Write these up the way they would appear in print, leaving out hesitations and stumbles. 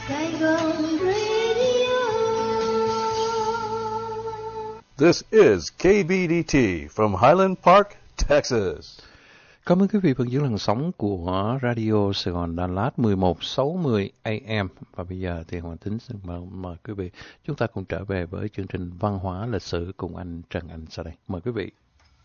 Saigon Radio. This is KBDT from Highland Park, Texas. Cảm ơn quý vị vẫn giữ làn sóng của Radio Sài Gòn Đà Lạt 1160 AM. Và bây giờ thì Hoàng Tính xin mời quý vị chúng ta cùng trở về với chương trình văn hóa lịch sử cùng anh Trần Anh sau đây. Mời quý vị.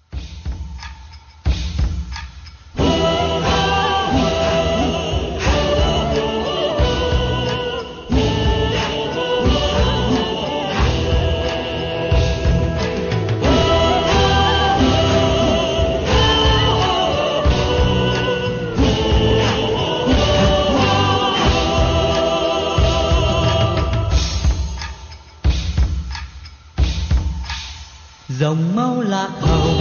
Dòng máu lạc hồng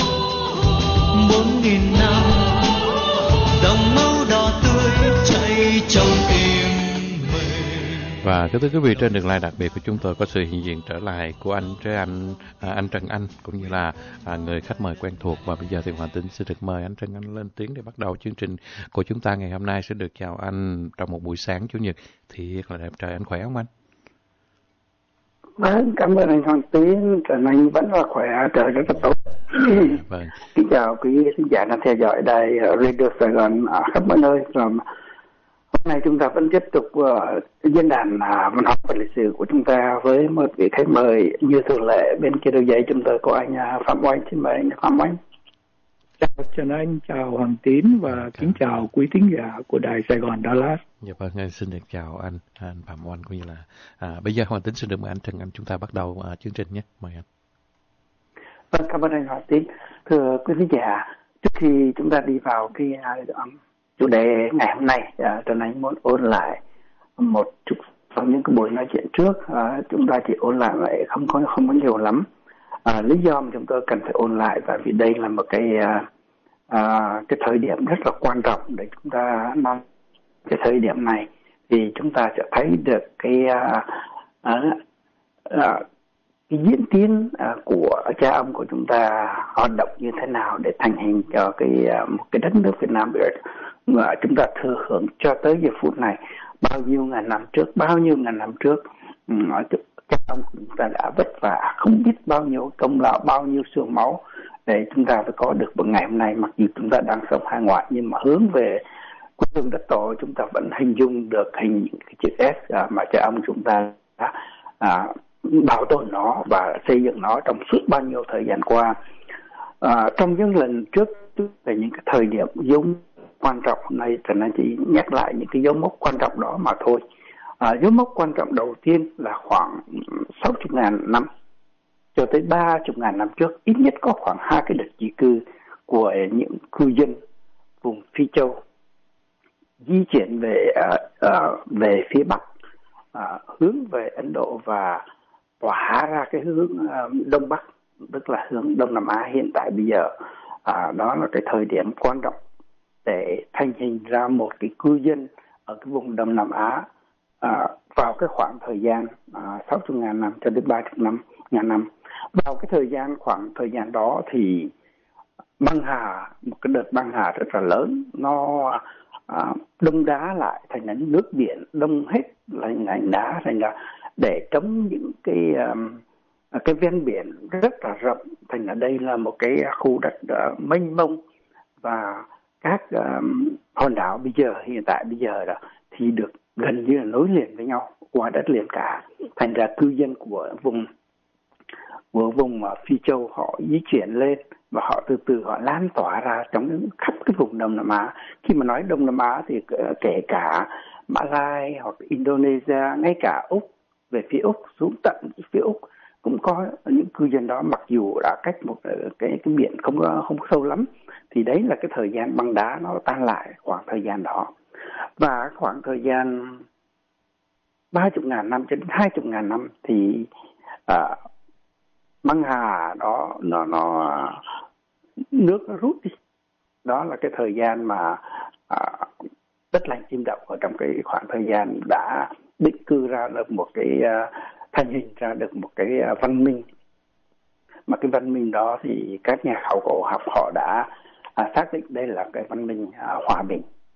4.000 năm, dòng máu đỏ tươi chảy trong tim mình. Và kính thưa quý vị, trên đường live đặc biệt của chúng tôi có sự hiện diện trở lại của anh Trần Anh cũng như là người khách mời quen thuộc. Và bây giờ thì Hoàng Tính sẽ được mời anh Trần Anh lên tiếng để bắt đầu chương trình của chúng ta ngày hôm nay. Sẽ được chào anh trong một buổi sáng chủ nhật thiệt là đẹp trời. Anh khỏe không anh? Vâng, cảm ơn anh Hoàng Tiến, Trần Anh vẫn là khỏe, trời rất là tốt. Vâng. Kính chào quý khán giả đang theo dõi đài Radio Sài Gòn ở khắp mọi nơi. Hôm nay chúng ta vẫn tiếp tục diễn đàn văn học và lịch sử của chúng ta với một vị khách mời như thường lệ. Bên kia đầu dây chúng tôi có anh Phạm Oanh. Xin mời anh Phạm Oanh. Chào Trần Anh, chào Hoàng Tín và kính chào quý thính giả của đài Sài Gòn Đà Lạt. Dạ vâng, anh xin được chào anh Phạm Oanh cũng như là bây giờ Hoàng Tín xin được mời anh Trần Anh chúng ta bắt đầu chương trình nhé, mời anh. Vâng, cảm ơn anh Hoàng Tín. Thưa quý thính giả, trước khi chúng ta đi vào cái chủ đề ngày hôm nay, Trần Anh muốn ôn lại một chút trong những cái buổi nói chuyện trước. Chúng ta chỉ ôn lại không có nhiều lắm. Lý do mà chúng tôi cần phải ôn lại và vì đây là một cái thời điểm rất là quan trọng để chúng ta nói. Cái thời điểm này thì chúng ta sẽ thấy được cái diễn tiến của cha ông của chúng ta hoạt động như thế nào để thành hình cho một cái đất nước Việt Nam mà chúng ta thừa hưởng cho tới giờ phút này. Bao nhiêu ngàn năm trước cha ông của chúng ta đã vất vả không biết bao nhiêu công lao, bao nhiêu xương máu để chúng ta phải có được một ngày hôm nay. Mặc dù chúng ta đang sống hải ngoại nhưng mà hướng về quê hương đất tổ, chúng ta vẫn hình dung được những cái chữ S mà cha ông chúng ta đã bảo tồn nó và xây dựng nó trong suốt bao nhiêu thời gian qua. Trong những lần trước về những cái thời điểm dấu quan trọng, hôm nay Trần Anh chỉ nhắc lại những cái dấu mốc quan trọng đó mà thôi. Dấu mốc quan trọng đầu tiên là khoảng 60.000 năm cho tới 30.000 năm trước, ít nhất có khoảng 2 cái đợt di cư của những cư dân vùng Phi Châu di chuyển về phía Bắc, hướng về Ấn Độ và tỏa ra cái hướng Đông Bắc, tức là hướng Đông Nam Á hiện tại bây giờ. Đó là cái thời điểm quan trọng để thành hình ra một cái cư dân ở cái vùng Đông Nam Á vào cái khoảng thời gian 60.000 năm cho đến 30.000 năm. Vào cái khoảng thời gian đó thì băng hà, một cái đợt băng hà rất là lớn, nó đông đá lại thành là nước biển đông hết thành đá, thành là để chống những cái ven biển rất là rộng, thành là đây là một cái khu đất mênh mông và các hòn đảo hiện tại bây giờ đó thì được gần như là nối liền với nhau qua đất liền cả, thành ra cư dân của vùng Phi Châu họ di chuyển lên và họ từ từ họ lan tỏa ra trong khắp cái vùng Đông Nam Á. Khi mà nói Đông Nam Á thì kể cả Mã Lai hoặc Indonesia, ngay cả Úc, về phía Úc xuống tận phía Úc cũng có những cư dân đó, mặc dù đã cách một cái biển không sâu lắm. Thì đấy là cái thời gian băng đá nó tan lại khoảng thời gian đó. Và khoảng thời gian 30.000 năm cho đến 20.000 năm thì băng hà đó nước nó rút đi. Đó là cái thời gian mà đất lành chim đậu ở trong cái khoảng thời gian đã định cư ra được một cái thành hình ra được một cái văn minh. Mà cái văn minh đó thì các nhà khảo cổ học họ đã xác định đây là cái văn minh hòa bình.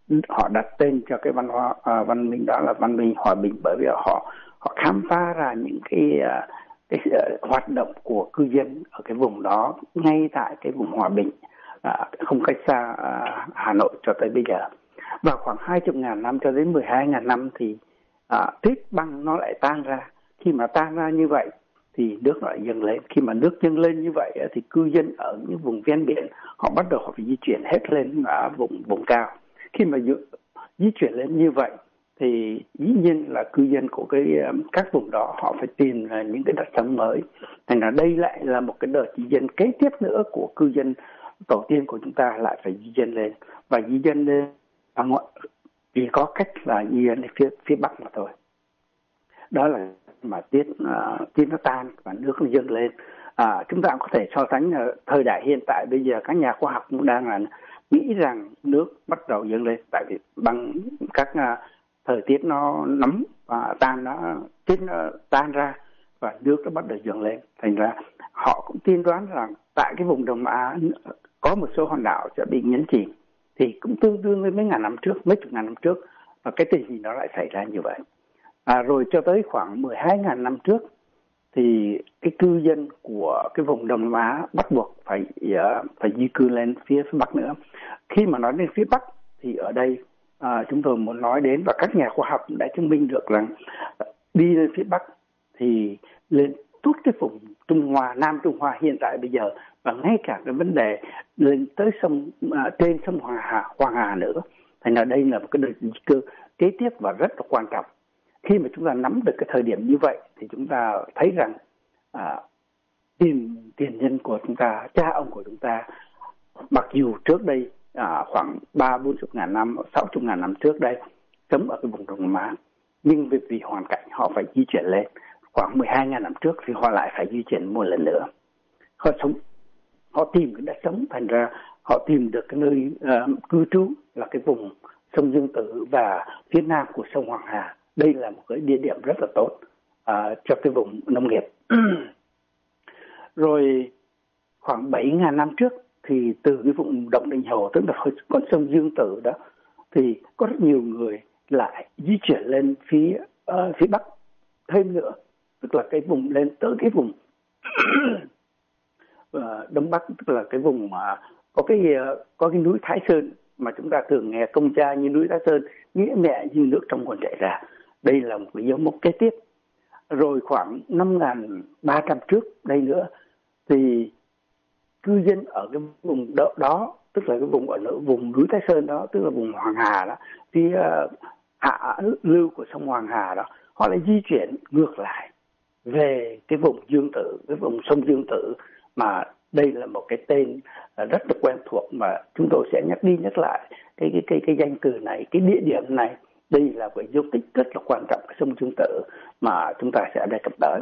họ đặt tên cho cái văn minh đó là văn minh hòa bình, bởi vì họ khám phá ra những cái hoạt động của cư dân ở cái vùng đó ngay tại cái vùng hòa bình, không cách xa Hà Nội cho tới bây giờ. Và khoảng 20.000 năm cho đến 12.000 năm thì tuyết băng nó lại tan ra. Khi mà tan ra như vậy thì nước lại dâng lên. Khi mà nước dâng lên như vậy thì cư dân ở những vùng ven biển họ bắt đầu phải di chuyển hết lên vùng cao. Khi mà di chuyển lên như vậy thì dĩ nhiên là cư dân của các vùng đó họ phải tìm những cái đất sống mới. Thành ra đây lại là một cái đợt di dân kế tiếp nữa của cư dân tổ tiên của chúng ta lại phải di dân lên, và di dân lên chỉ có cách là di dân phía bắc mà thôi. Đó là mà tiết nó tan và nước nó dâng lên. Chúng ta cũng có thể so sánh thời đại hiện tại bây giờ, các nhà khoa học cũng đang nghĩ rằng nước bắt đầu dâng lên, tại vì bằng các thời tiết nó nóng và tiết nó tan ra và nước nó bắt đầu dâng lên. Thành ra họ cũng tiên đoán rằng tại cái vùng Đông Á có một số hòn đảo sẽ bị nhấn chìm, thì cũng tương đương với mấy chục ngàn năm trước, và cái tình hình đó lại xảy ra như vậy. Rồi cho tới khoảng 12.000 năm trước thì cái cư dân của cái vùng Đông Á bắt buộc phải di cư lên phía Bắc nữa. Khi mà nói đến phía Bắc thì ở đây chúng tôi muốn nói đến, và các nhà khoa học đã chứng minh được rằng đi lên phía Bắc thì lên tuốt cái vùng Trung Hoa, Nam Trung Hoa hiện tại bây giờ, và ngay cả cái vấn đề lên tới trên sông Hoàng Hà nữa. Thành ra đây là một cái đợt di cư kế tiếp và rất là quan trọng. Khi mà chúng ta nắm được cái thời điểm như vậy thì chúng ta thấy rằng tiền nhân của chúng ta, cha ông của chúng ta, mặc dù trước đây khoảng 30-40 ngàn năm, 60 ngàn năm trước đây sống ở cái vùng Đông Nam Á, nhưng vì hoàn cảnh họ phải di chuyển lên. Khoảng 12.000 năm trước thì họ lại phải di chuyển một lần nữa. Họ tìm cái đất sống, thành ra họ tìm được cái nơi cư trú là cái vùng sông Dương Tử và phía nam của sông Hoàng Hà. Đây là một cái địa điểm rất là tốt cho cái vùng nông nghiệp. Rồi khoảng 7.000 năm trước thì từ cái vùng Động Đình Hồ, tức là con sông Dương Tử đó, thì có rất nhiều người lại di chuyển lên phía Bắc thêm nữa, tức là cái vùng lên tới cái vùng Đông Bắc, tức là cái vùng mà có cái núi Thái Sơn mà chúng ta thường nghe công cha như núi Thái Sơn, nghĩa mẹ như nước trong nguồn chảy ra. Đây là một cái dấu mốc kế tiếp. Rồi khoảng 5.300 trước đây nữa thì cư dân ở cái vùng đó, tức là cái vùng núi Thái Sơn đó, tức là vùng Hoàng Hà đó, phía hạ lưu của sông Hoàng Hà đó, họ lại di chuyển ngược lại về cái vùng Dương Tử, cái vùng sông Dương Tử, mà đây là một cái tên rất là quen thuộc mà chúng tôi sẽ nhắc đi nhắc lại cái danh từ này, cái địa điểm này. Đây là một dấu tích rất là quan trọng, cái sông Dương Tử mà chúng ta sẽ đề cập tới.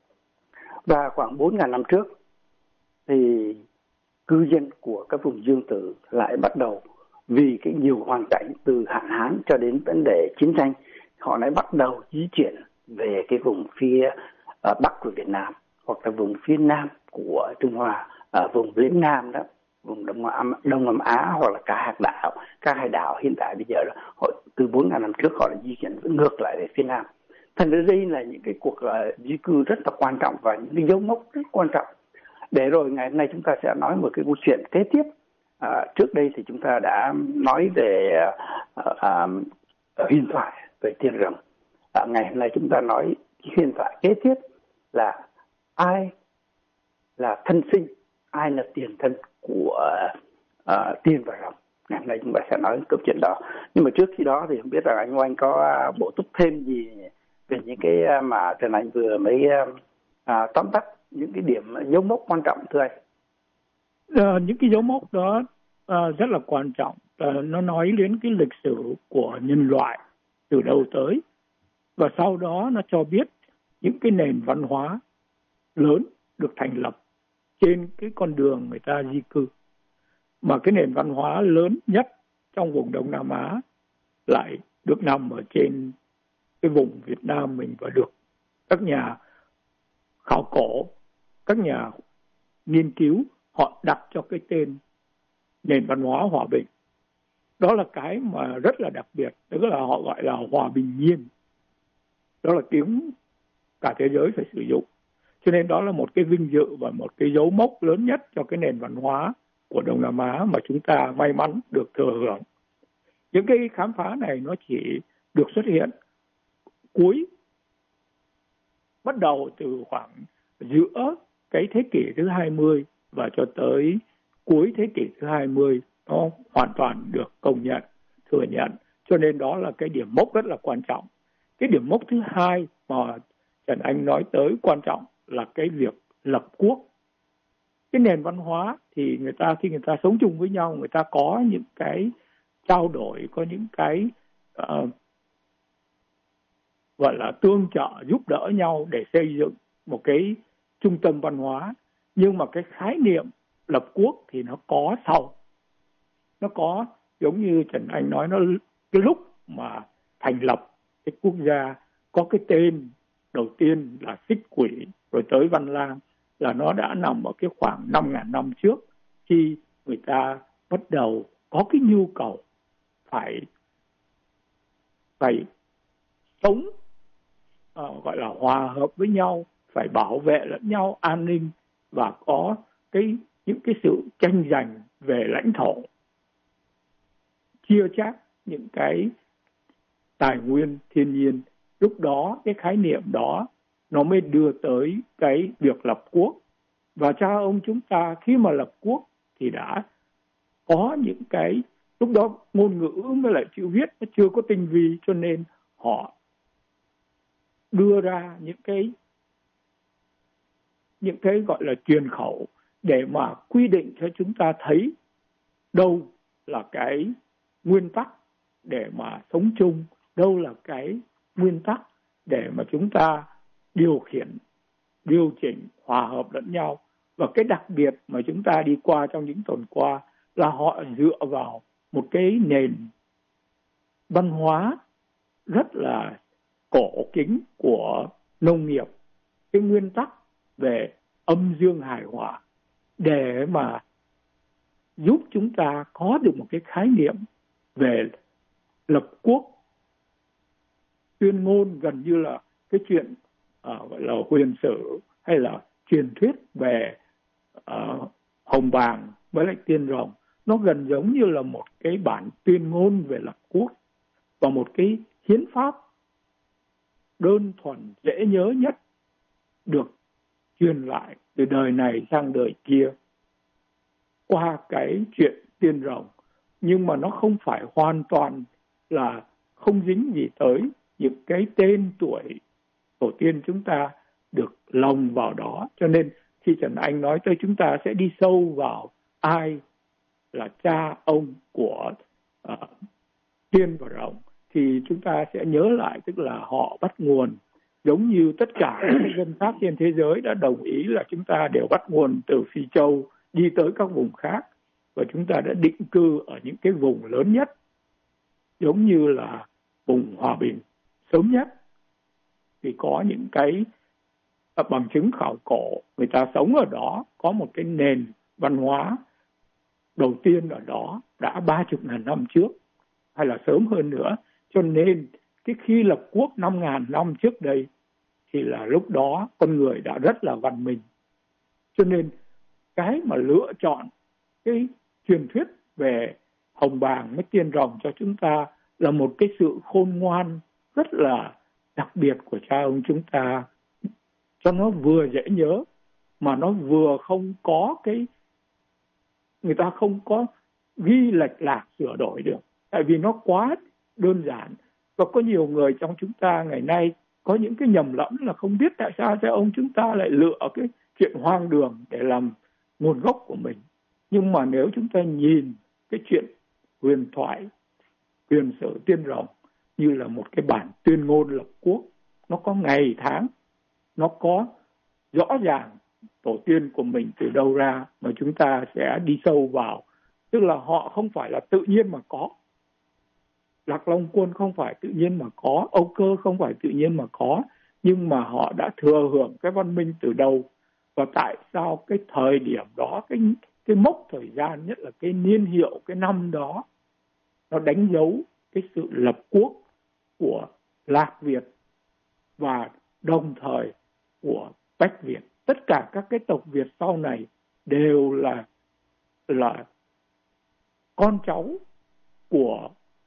Và khoảng 4.000 năm trước thì cư dân của các vùng Dương Tử lại bắt đầu, vì cái nhiều hoàn cảnh từ hạn hán cho đến vấn đề chiến tranh, họ lại bắt đầu di chuyển về cái vùng phía Bắc của Việt Nam, hoặc là vùng phía Nam của Trung Hoa, vùng Liễu Nam đó, vùng Đông Nam Á, hoặc là các hải đảo hiện tại bây giờ đó, họ từ 4.000 năm trước họ đã di chuyển ngược lại về phía Nam. Thành ra đây là những cái cuộc di cư rất là quan trọng và những cái dấu mốc rất quan trọng. Để rồi ngày hôm nay chúng ta sẽ nói một cái câu chuyện kế tiếp. Trước đây thì chúng ta đã nói về huyền thoại về tiên rồng. Ngày hôm nay chúng ta nói huyền thoại kế tiếp là ai là thân sinh, ai là tiền thân của tiên và rồng. Ngày hôm nay chúng ta sẽ nói câu chuyện đó. Nhưng mà trước khi đó thì không biết là anh Oanh có bổ túc thêm gì về những cái mà Trần Anh vừa mới tóm tắt những cái điểm dấu mốc quan trọng thưa anh? Những cái dấu mốc đó rất là quan trọng. Nó nói đến cái lịch sử của nhân loại từ đâu tới, và sau đó nó cho biết những cái nền văn hóa lớn được thành lập trên cái con đường người ta di cư. Mà cái nền văn hóa lớn nhất trong vùng Đông Nam Á lại được nằm ở trên cái vùng Việt Nam mình, và được các nhà khảo cổ, các nhà nghiên cứu họ đặt cho cái tên nền văn hóa hòa bình. Đó là cái mà rất là đặc biệt, tức là họ gọi là hòa bình nhiên. Đó là tiếng cả thế giới phải sử dụng. Cho nên đó là một cái vinh dự và một cái dấu mốc lớn nhất cho cái nền văn hóa của Đông Nam Á mà chúng ta may mắn được thừa hưởng. Những cái khám phá này nó chỉ được xuất hiện bắt đầu từ khoảng giữa cái thế kỷ thứ 20 và cho tới cuối thế kỷ thứ 20, nó hoàn toàn được công nhận, thừa nhận. Cho nên đó là cái điểm mốc rất là quan trọng. Cái điểm mốc thứ hai mà Trần Anh nói tới quan trọng là cái việc lập quốc. Cái nền văn hóa thì khi người ta sống chung với nhau, người ta có những cái trao đổi, có những cái gọi là tương trợ, giúp đỡ nhau để xây dựng một cái trung tâm văn hóa. Nhưng mà cái khái niệm lập quốc thì nó có sau. Nó có, giống như Trần Anh nói, nó cái lúc mà thành lập cái quốc gia có cái tên đầu tiên là Xích Quỷ, rồi tới Văn Lang, là nó đã nằm ở cái khoảng 5.000 năm trước, khi người ta bắt đầu có cái nhu cầu phải sống gọi là hòa hợp với nhau, phải bảo vệ lẫn nhau, an ninh, và có những cái sự tranh giành về lãnh thổ, chia chác những cái tài nguyên thiên nhiên. Lúc đó cái khái niệm đó nó mới đưa tới cái việc lập quốc. Và cha ông chúng ta khi mà lập quốc thì đã có những cái, lúc đó ngôn ngữ với lại chữ viết nó chưa có tinh vi, cho nên họ đưa ra những cái gọi là truyền khẩu để mà quy định cho chúng ta thấy đâu là cái nguyên tắc để mà sống chung, đâu là cái nguyên tắc để mà chúng ta điều khiển, điều chỉnh, hòa hợp lẫn nhau. Và cái đặc biệt mà chúng ta đi qua trong những tuần qua là họ dựa vào một cái nền văn hóa rất là cổ kính của nông nghiệp, cái nguyên tắc về âm dương hài hòa, để mà giúp chúng ta có được một cái khái niệm về lập quốc. Tuyên ngôn gần như là cái chuyện gọi là huyền sử hay là truyền thuyết về Hồng Bàng với lại Tiên Rồng, nó gần giống như là một cái bản tuyên ngôn về lập quốc và một cái hiến pháp đơn thuần dễ nhớ nhất được truyền lại từ đời này sang đời kia qua cái chuyện Tiên Rồng. Nhưng mà nó không phải hoàn toàn là không dính gì tới những cái tên tuổi tổ tiên chúng ta được lồng vào đó. Cho nên khi Trần Anh nói tới chúng ta sẽ đi sâu vào ai là cha ông của Tiên và Rồng, thì chúng ta sẽ nhớ lại, tức là họ bắt nguồn giống như tất cả các dân khác trên thế giới đã đồng ý là chúng ta đều bắt nguồn từ Phi Châu đi tới các vùng khác, và chúng ta đã định cư ở những cái vùng lớn nhất, giống như là vùng Hòa Bình sớm nhất, thì có những cái bằng chứng khảo cổ người ta sống ở đó, có một cái nền văn hóa đầu tiên ở đó đã 30.000 năm trước hay là sớm hơn nữa. Cho nên cái khi lập quốc 5.000 năm trước đây thì là lúc đó con người đã rất là văn minh. Cho nên cái mà lựa chọn cái truyền thuyết về Hồng Bàng với Tiên Rồng cho chúng ta là một cái sự khôn ngoan rất là đặc biệt của cha ông chúng ta, cho nó vừa dễ nhớ mà nó vừa không có cái, người ta không có ghi lệch lạc sửa đổi được, tại vì nó quá đơn giản. Và có nhiều người trong chúng ta ngày nay có những cái nhầm lẫn là không biết tại sao cha ông chúng ta lại lựa cái chuyện hoang đường để làm nguồn gốc của mình. Nhưng mà nếu chúng ta nhìn cái chuyện huyền thoại, huyền sử Tiên Rồng như là một cái bản tuyên ngôn lập quốc, nó có ngày tháng, nó có rõ ràng tổ tiên của mình từ đâu ra, mà chúng ta sẽ đi sâu vào. Tức là họ không phải là tự nhiên mà có, Lạc Long Quân không phải tự nhiên mà có, Âu Cơ không phải tự nhiên mà có, nhưng mà họ đã thừa hưởng cái văn minh từ đâu, và tại sao cái thời điểm đó, cái mốc thời gian, nhất là cái niên hiệu, cái năm đó nó đánh dấu cái sự lập quốc của Lạc Việt và đồng thời của Bách Việt. Tất cả các cái tộc Việt sau này đều là con cháu của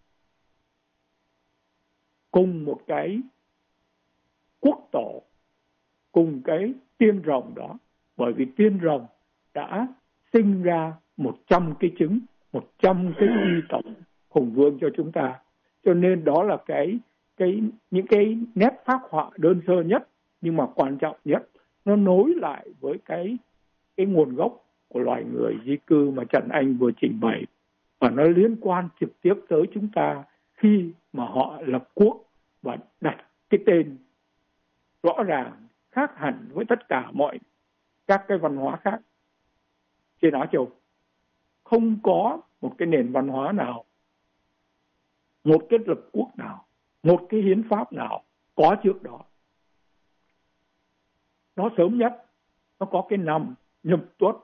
cùng một cái quốc tổ, cùng cái tiên rồng đó. Bởi vì tiên rồng đã sinh ra 100 cái trứng, 100 cái uy tổng hùng vương cho chúng ta. Cho nên đó là những cái nét phác họa đơn sơ nhất nhưng mà quan trọng nhất. Nó nối lại với cái nguồn gốc của loài người di cư mà Trần Anh vừa trình bày. Và nó liên quan trực tiếp tới chúng ta khi mà họ lập quốc và đặt cái tên rõ ràng khác hẳn với tất cả các cái văn hóa khác trên Á Châu. Không có một cái nền văn hóa nào, một cái lập quốc nào, một cái hiến pháp nào có trước đó. Nó sớm nhất, nó có cái năm Nhâm Tuất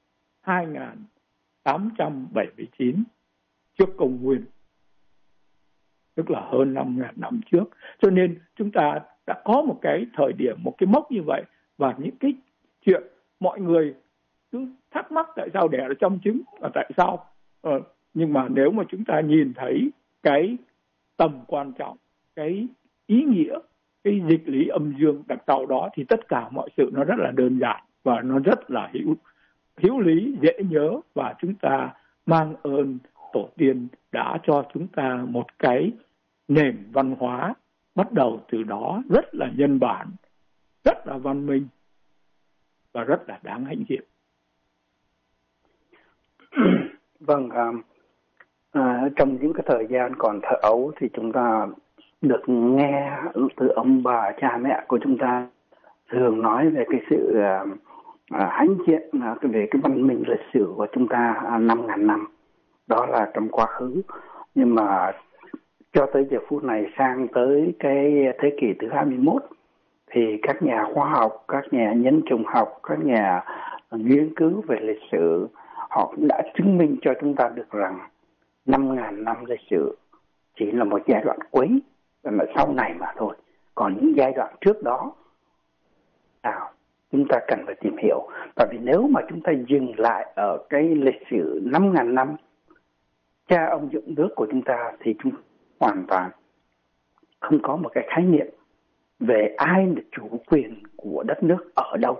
2879 trước Công nguyên, tức là hơn 5.000 năm trước. Cho nên chúng ta đã có một cái thời điểm, một cái mốc như vậy. Và những cái chuyện mọi người cứ thắc mắc tại sao đẻ ở trong trứng và tại sao. Nhưng mà nếu mà chúng ta nhìn thấy cái tầm quan trọng, cái ý nghĩa, cái dịch lý âm dương đằng sau đó thì tất cả mọi sự nó rất là đơn giản và nó rất là hữu lý, dễ nhớ. Và chúng ta mang ơn tổ tiên đã cho chúng ta một cái nền văn hóa bắt đầu từ đó rất là nhân bản, rất là văn minh và rất là đáng hãnh diện. Vâng, trong những cái thời gian còn thơ ấu thì chúng ta được nghe từ ông bà cha mẹ của chúng ta thường nói về cái sự hãnh diện về cái văn minh lịch sử của chúng ta 5.000 năm. Đó là trong quá khứ. Nhưng mà cho tới giờ phút này, sang tới cái thế kỷ thứ 21 thì các nhà khoa học, các nhà nhân chủng học, các nhà nghiên cứu về lịch sử họ cũng đã chứng minh cho chúng ta được rằng 5.000 năm lịch sử chỉ là một giai đoạn cuối, là sau này mà thôi. Còn những giai đoạn trước đó chúng ta cần phải tìm hiểu. Tại vì nếu mà chúng ta dừng lại ở cái lịch sử 5.000 năm cha ông dựng nước của chúng ta thì chúng hoàn toàn không có một cái khái niệm về ai là chủ quyền của đất nước ở đâu.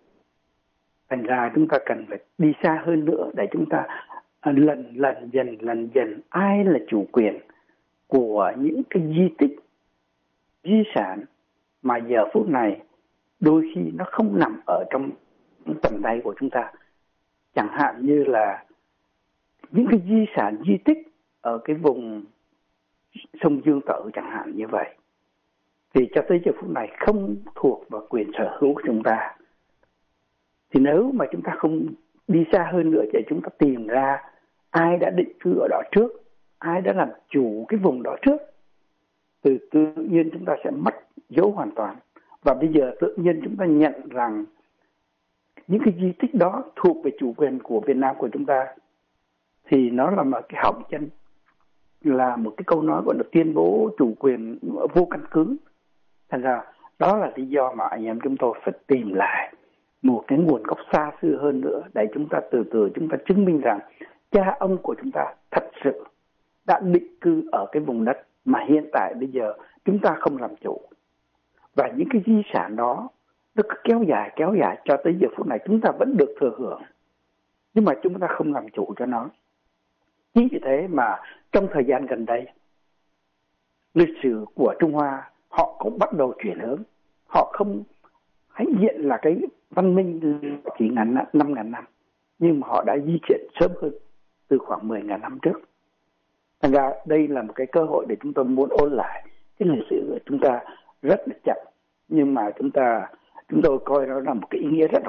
Thành ra chúng ta cần phải đi xa hơn nữa để chúng ta lần dần ai là chủ quyền của những cái di tích, di sản mà giờ phút này đôi khi nó không nằm ở trong tầm tay của chúng ta. Chẳng hạn như là những cái di sản di tích ở cái vùng sông Dương Tử chẳng hạn như vậy, thì cho tới giờ phút này không thuộc vào quyền sở hữu của chúng ta. Thì nếu mà chúng ta không đi xa hơn nữa để chúng ta tìm ra ai đã định cư ở đó trước, ai đã làm chủ cái vùng đó trước, thì tự nhiên chúng ta sẽ mất dấu hoàn toàn. Và bây giờ tự nhiên chúng ta nhận rằng những cái di tích đó thuộc về chủ quyền của Việt Nam của chúng ta, thì nó là một cái hỏng chân, là một cái câu nói gọi là tuyên bố chủ quyền vô căn cứ. Thành ra đó là lý do mà anh em chúng tôi phải tìm lại một cái nguồn gốc xa xưa hơn nữa để chúng ta từ từ chúng ta chứng minh rằng cha ông của chúng ta thật sự đã định cư ở cái vùng đất mà hiện tại bây giờ chúng ta không làm chủ. Và những cái di sản đó nó cứ kéo dài cho tới giờ phút này chúng ta vẫn được thừa hưởng, nhưng mà chúng ta không làm chủ cho nó. Chính vì thế mà trong thời gian gần đây, lịch sử của Trung Hoa họ cũng bắt đầu chuyển hướng. Họ không hãnh diện là cái văn minh chỉ 5.000 năm, nhưng mà họ đã di chuyển sớm hơn từ khoảng 10.000 năm trước. Thành ra đây là một cái cơ hội để chúng tôi muốn ôn lại cái lịch sử của chúng ta rất là chậm, nhưng mà chúng tôi coi nó là một cái ý nghĩa rất là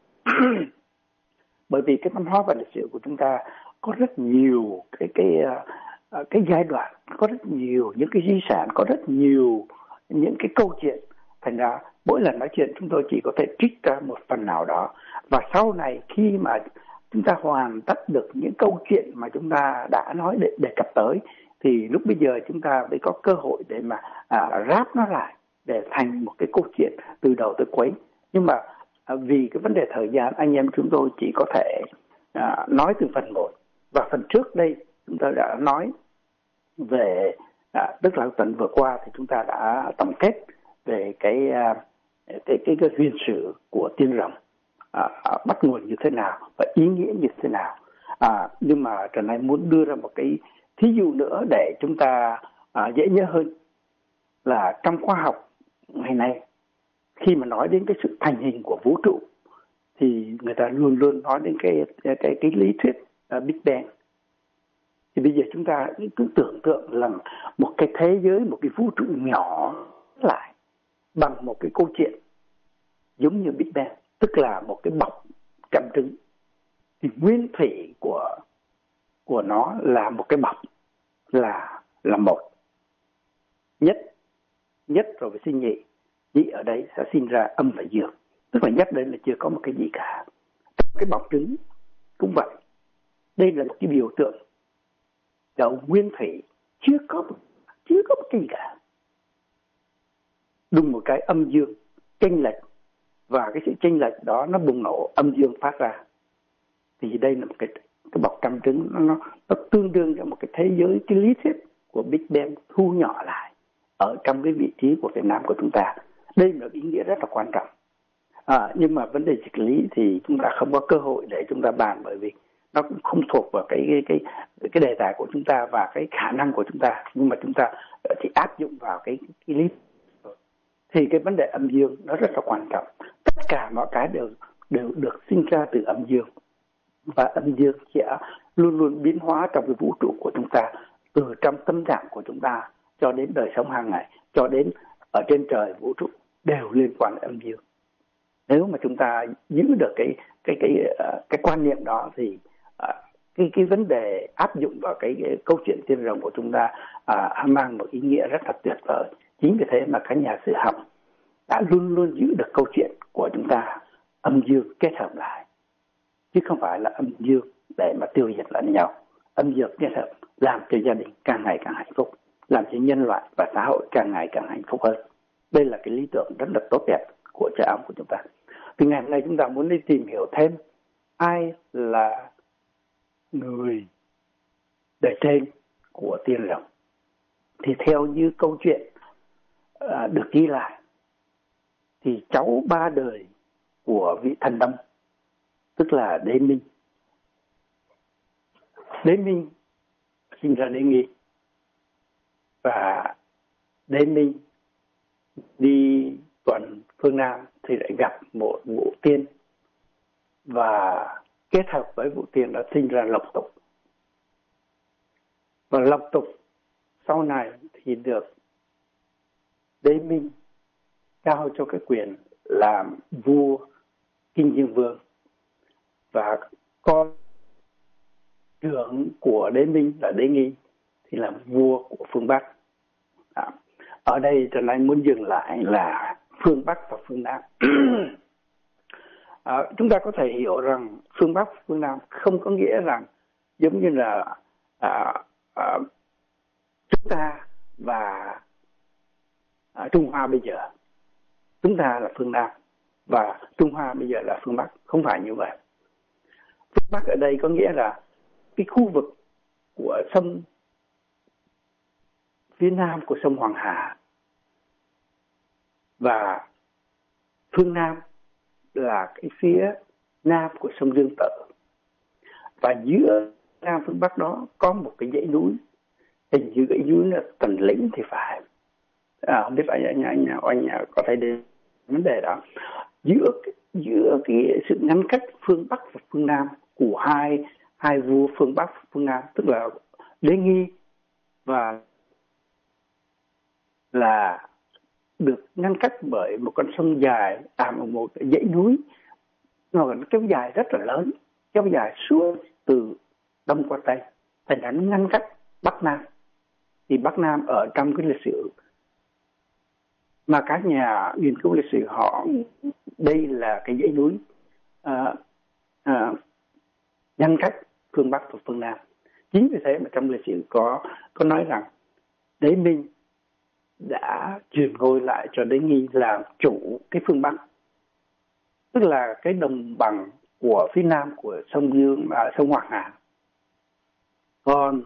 bởi vì cái văn hóa và lịch sử của chúng ta có rất nhiều cái giai đoạn, có rất nhiều những cái di sản, có rất nhiều những cái câu chuyện. Thành ra mỗi lần nói chuyện chúng tôi chỉ có thể trích ra một phần nào đó, và sau này khi mà chúng ta hoàn tất được những câu chuyện mà chúng ta đã nói đề cập tới, thì lúc bây giờ chúng ta mới có cơ hội để mà ráp nó lại để thành một cái câu chuyện từ đầu tới cuối. Nhưng mà vì cái vấn đề thời gian, anh em chúng tôi chỉ có thể nói từ phần 1. Và phần trước đây chúng ta đã nói về, tức là tuần vừa qua thì chúng ta đã tổng kết về cái huyền sử của tiên rồng, bắt nguồn như thế nào và ý nghĩa như thế nào. Nhưng mà Trần Anh muốn đưa ra một cái thí dụ nữa để chúng ta dễ nhớ hơn, là trong khoa học ngày nay khi mà nói đến cái sự thành hình của vũ trụ thì người ta luôn luôn nói đến cái lý thuyết Big Bang. Thì bây giờ chúng ta cứ tưởng tượng là một cái thế giới, một cái vũ trụ nhỏ lại bằng một cái câu chuyện giống như Big Bang, tức là một cái bọc trầm trứng. Thì nguyên thủy của nó là một cái bọc, là một nhất rồi phải sinh nhị. Nhị ở đây sẽ sinh ra âm và dương, tức là nhất đây là chưa có một cái gì cả. Cái bọc trứng cũng vậy, đây là một cái biểu tượng đầu nguyên thủy, chưa có một cái gì cả. Đùng một cái âm dương chênh lệch, và cái sự chênh lệch đó nó bùng nổ, âm dương phát ra. Thì đây là một cái bọc trăm trứng, nó tương đương với một cái thế giới, cái lý thuyết của Big Bang thu nhỏ lại ở trong cái vị trí của Việt Nam của chúng ta. Đây là ý nghĩa rất là quan trọng. Nhưng mà vấn đề dịch lý thì chúng ta không có cơ hội để chúng ta bàn, bởi vì nó cũng không thuộc vào cái đề tài của chúng ta và cái khả năng của chúng ta. Nhưng mà chúng ta chỉ áp dụng vào cái lý. Thì cái vấn đề âm dương nó rất là quan trọng. Tất cả mọi cái đều được sinh ra từ âm dương, và âm dương sẽ luôn luôn biến hóa trong cái vũ trụ của chúng ta, từ trong tâm trạng của chúng ta cho đến đời sống hàng ngày, cho đến ở trên trời vũ trụ đều liên quan đến âm dương. Nếu mà chúng ta giữ được cái quan niệm đó thì cái vấn đề áp dụng vào cái câu chuyện tiên rồng của chúng ta mang một ý nghĩa rất là tuyệt vời. Chính vì thế mà các nhà sử học đã luôn luôn giữ được câu chuyện của chúng ta âm dương kết hợp lại, chứ không phải là âm dương để mà tiêu diệt lẫn nhau. Âm dương kết hợp làm cho gia đình càng ngày càng hạnh phúc, làm cho nhân loại và xã hội càng ngày càng hạnh phúc hơn. Đây là cái lý tưởng rất là tốt đẹp của cha ông của chúng ta. Thì ngày hôm nay chúng ta muốn đi tìm hiểu thêm ai là người bề trên của tiên rồng. Thì theo như câu chuyện được ghi lại, thì cháu ba đời của vị thần Đông, tức là Đế Minh. Đế Minh sinh ra Đế Nghi, và Đế Minh đi tuần phương Nam thì lại gặp một vũ tiên, và kết hợp với vũ tiên đã sinh ra Lộc Tục. Và Lộc Tục sau này thì được Đế Minh trao cho cái quyền làm vua Kinh Dương Vương, và con trưởng của Đế Minh là Đế Nghi thì làm vua của phương Bắc. Ở đây Trần Anh muốn dừng lại là phương Bắc và phương Nam. Chúng ta có thể hiểu rằng phương Bắc, phương Nam không có nghĩa rằng giống như là chúng ta và Trung Hoa bây giờ. Chúng ta là phương Nam và Trung Hoa bây giờ là phương Bắc. Không phải như vậy. Phương Bắc ở đây có nghĩa là cái khu vực của sông, phía nam của sông Hoàng Hà, và phương Nam là cái phía nam của sông Dương Tử. Và giữa Nam phương Bắc đó có một cái dãy núi, hình như dãy núi là Tần Lĩnh thì phải. Không biết anh có thể đến vấn đề đó. Giữa cái sự ngăn cách phương Bắc và phương Nam của hai vua phương Bắc và phương Nam, tức là Đế Nghi và là được ngăn cách bởi một con sông dài, một dãy núi nó kéo dài rất là lớn, kéo dài suốt từ đông qua tây, thành ra nó ngăn cách Bắc Nam. Thì Bắc Nam ở trong cái lịch sử mà các nhà nghiên cứu lịch sử họ, đây là cái dãy núi ngăn cách phương Bắc và phương Nam. Chính vì thế mà trong lịch sử có nói rằng Đế Minh đã truyền ngôi lại cho Đế Nghi làm chủ cái phương Bắc, tức là cái đồng bằng của phía Nam của sông Dương sông Hoàng Hà. Còn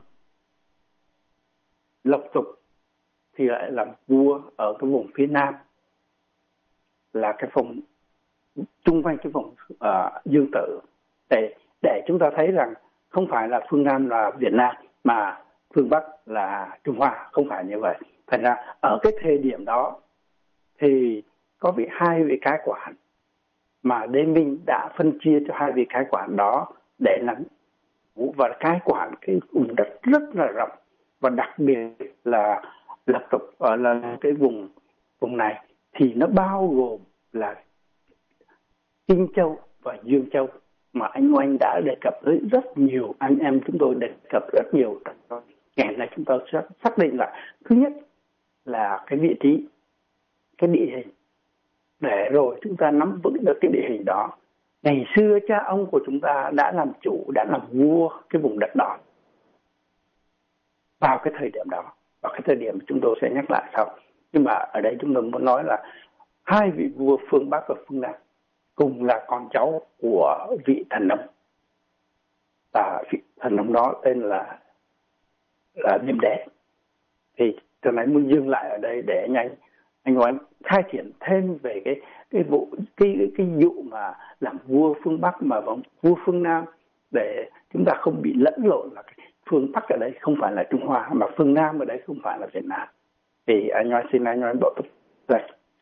Lộc Tục thì lại làm vua ở cái vùng phía Nam, là cái vùng chung quanh cái vùng Dương Tử, để chúng ta thấy rằng không phải là phương Nam là Việt Nam mà phương Bắc là Trung Hoa, không phải như vậy. Thành ra ở cái thời điểm đó thì có hai vị cai quản mà Đế Minh đã phân chia cho hai vị cai quản đó để làm và cai quản cái vùng đất rất là rộng, và đặc biệt là Lộc Tục là cái vùng này thì nó bao gồm là Kinh Châu và Dương Châu mà anh Oanh đã đề cập tới rất nhiều, anh em chúng tôi đề cập rất nhiều. Ngày này chúng tôi sẽ xác định là thứ nhất là cái vị trí, cái địa hình, để rồi chúng ta nắm vững được cái địa hình đó. Ngày xưa cha ông của chúng ta đã làm chủ, đã làm vua cái vùng đất đó vào cái thời điểm đó, và cái thời điểm chúng tôi sẽ nhắc lại sau. Nhưng mà ở đây chúng tôi muốn nói là hai vị vua phương Bắc và phương Nam cùng là con cháu của vị thần nông, và vị thần nông đó tên là Diêm Đế. Thì tôi nói muốn dừng lại ở đây để anh nói khai triển thêm về cái vụ mà làm vua phương Bắc mà vua phương Nam, để chúng ta không bị lẫn lộn là phương Bắc ở đây không phải là Trung Hoa mà phương Nam ở đây không phải là Việt Nam. Thì anh nói xin anh nói bộ đây.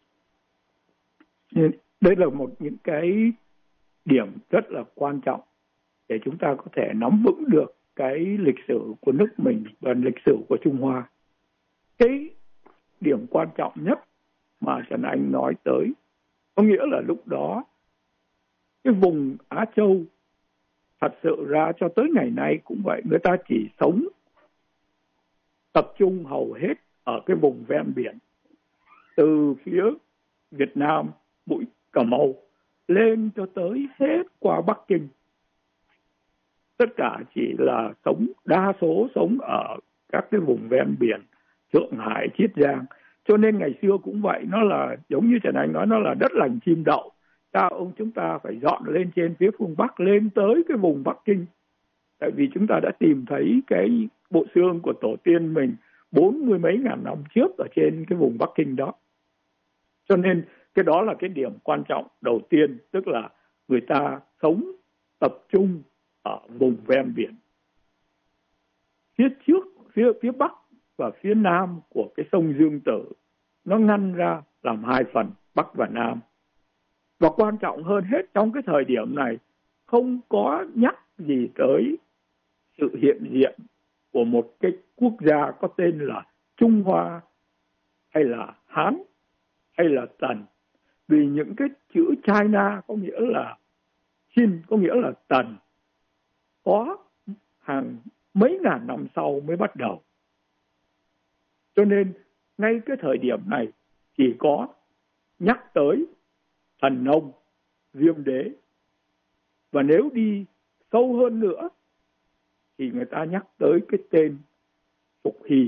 Đây là một những cái điểm rất là quan trọng để chúng ta có thể nắm vững được cái lịch sử của nước mình và lịch sử của Trung Hoa. Cái điểm quan trọng nhất mà Trần Anh nói tới có nghĩa là lúc đó cái vùng Á Châu thật sự ra cho tới ngày nay cũng vậy, người ta chỉ sống tập trung hầu hết ở cái vùng ven biển, từ phía Việt Nam, mũi Cà Mau lên cho tới hết qua Bắc Kinh. Tất cả chỉ là đa số sống ở các cái vùng ven biển, Thượng Hải, Chiết Giang. Cho nên ngày xưa cũng vậy, nó là giống như Trần Anh nói, nó là đất lành chim đậu. Cha ông chúng ta phải dọn lên trên phía phương Bắc, lên tới cái vùng Bắc Kinh. Tại vì chúng ta đã tìm thấy cái bộ xương của tổ tiên mình 40 mấy ngàn năm trước ở trên cái vùng Bắc Kinh đó. Cho nên cái đó là cái điểm quan trọng đầu tiên, tức là người ta sống tập trung ở vùng ven biển. Phía trước, phía Bắc và phía Nam của cái sông Dương Tử, nó ngăn ra làm hai phần, Bắc và Nam. Và quan trọng hơn hết, trong cái thời điểm này không có nhắc gì tới sự hiện diện của một cái quốc gia có tên là Trung Hoa hay là Hán hay là Tần. Vì những cái chữ China có nghĩa là Chin, có nghĩa là Tần, có hàng mấy ngàn năm sau mới bắt đầu. Cho nên ngay cái thời điểm này chỉ có nhắc tới thần nông, Diêm Đế. Và nếu đi sâu hơn nữa thì người ta nhắc tới cái tên Phục Hy.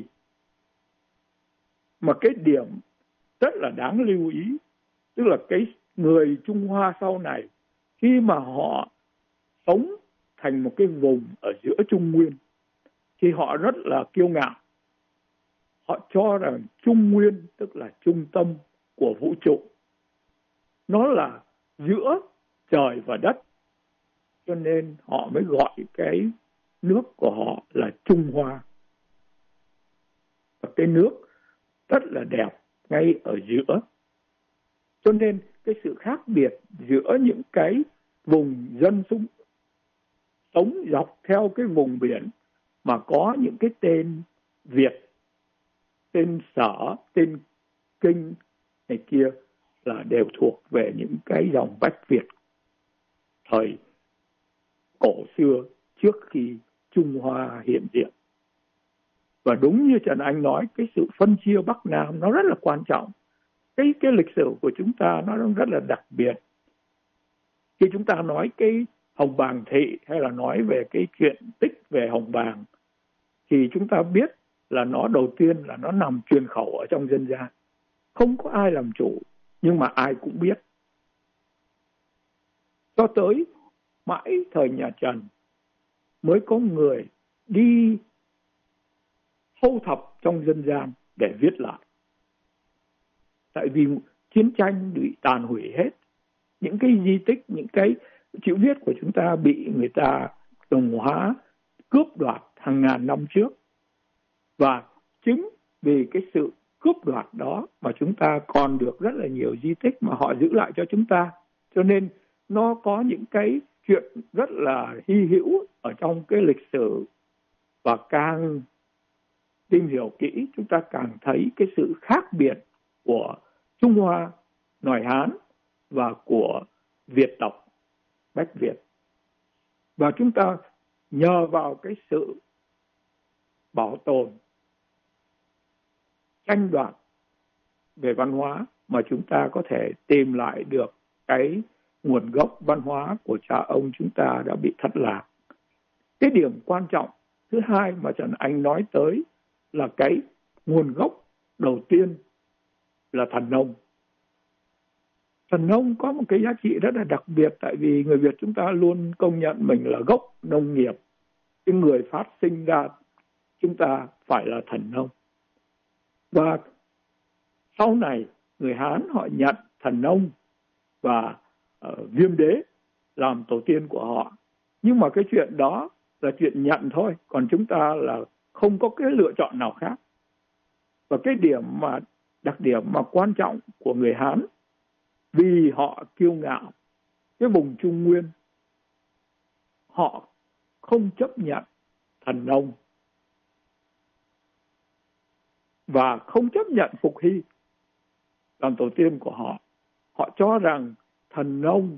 Mà cái điểm rất là đáng lưu ý, tức là cái người Trung Hoa sau này, khi mà họ sống thành một cái vùng ở giữa Trung Nguyên, thì họ rất là kiêu ngạo. Họ cho rằng Trung Nguyên, tức là trung tâm của vũ trụ, nó là giữa trời và đất. Cho nên họ mới gọi cái nước của họ là Trung Hoa. Và cái nước rất là đẹp ngay ở giữa. Cho nên cái sự khác biệt giữa những cái vùng dân sống dọc theo cái vùng biển mà có những cái tên Việt, tên Sở, tên Kinh này kia là đều thuộc về những cái dòng Bách Việt thời cổ xưa trước khi Trung Hoa hiện diện. Và đúng như Trần Anh nói, cái sự phân chia Bắc Nam nó rất là quan trọng. Cái lịch sử của chúng ta nó rất là đặc biệt. Khi chúng ta nói cái Hồng Bàng Thị hay là nói về cái chuyện tích về Hồng Bàng, thì chúng ta biết là nó đầu tiên là nó nằm truyền khẩu ở trong dân gian. Không có ai làm chủ, nhưng mà ai cũng biết. Cho tới mãi thời nhà Trần mới có người đi thu thập trong dân gian để viết lại. Tại vì chiến tranh bị tàn hủy hết. Những cái di tích, những cái chữ viết của chúng ta bị người ta đồng hóa, cướp đoạt hàng ngàn năm trước. Và chính vì cái sự cướp đoạt đó mà chúng ta còn được rất là nhiều di tích mà họ giữ lại cho chúng ta. Cho nên nó có những cái chuyện rất là hy hữu ở trong cái lịch sử. Và càng tìm hiểu kỹ, chúng ta càng thấy cái sự khác biệt của Trung Hoa, Nòi Hán và của Việt tộc, Bách Việt. Và chúng ta nhờ vào cái sự bảo tồn, tranh đoạt về văn hóa mà chúng ta có thể tìm lại được cái nguồn gốc văn hóa của cha ông chúng ta đã bị thất lạc. Cái điểm quan trọng thứ hai mà Trần Anh nói tới là cái nguồn gốc đầu tiên là thần nông. Thần nông có một cái giá trị rất là đặc biệt, tại vì người Việt chúng ta luôn công nhận mình là gốc nông nghiệp. Cái người phát sinh ra chúng ta phải là thần nông. Và sau này người Hán họ nhận thần nông và Viêm Đế làm tổ tiên của họ. Nhưng mà cái chuyện đó là chuyện nhận thôi, còn chúng ta là không có cái lựa chọn nào khác. Và cái đặc điểm mà quan trọng của người Hán, vì họ kiêu ngạo, cái vùng Trung Nguyên, họ không chấp nhận thần nông và không chấp nhận Phục Hy làm tổ tiên của họ. Họ cho rằng thần nông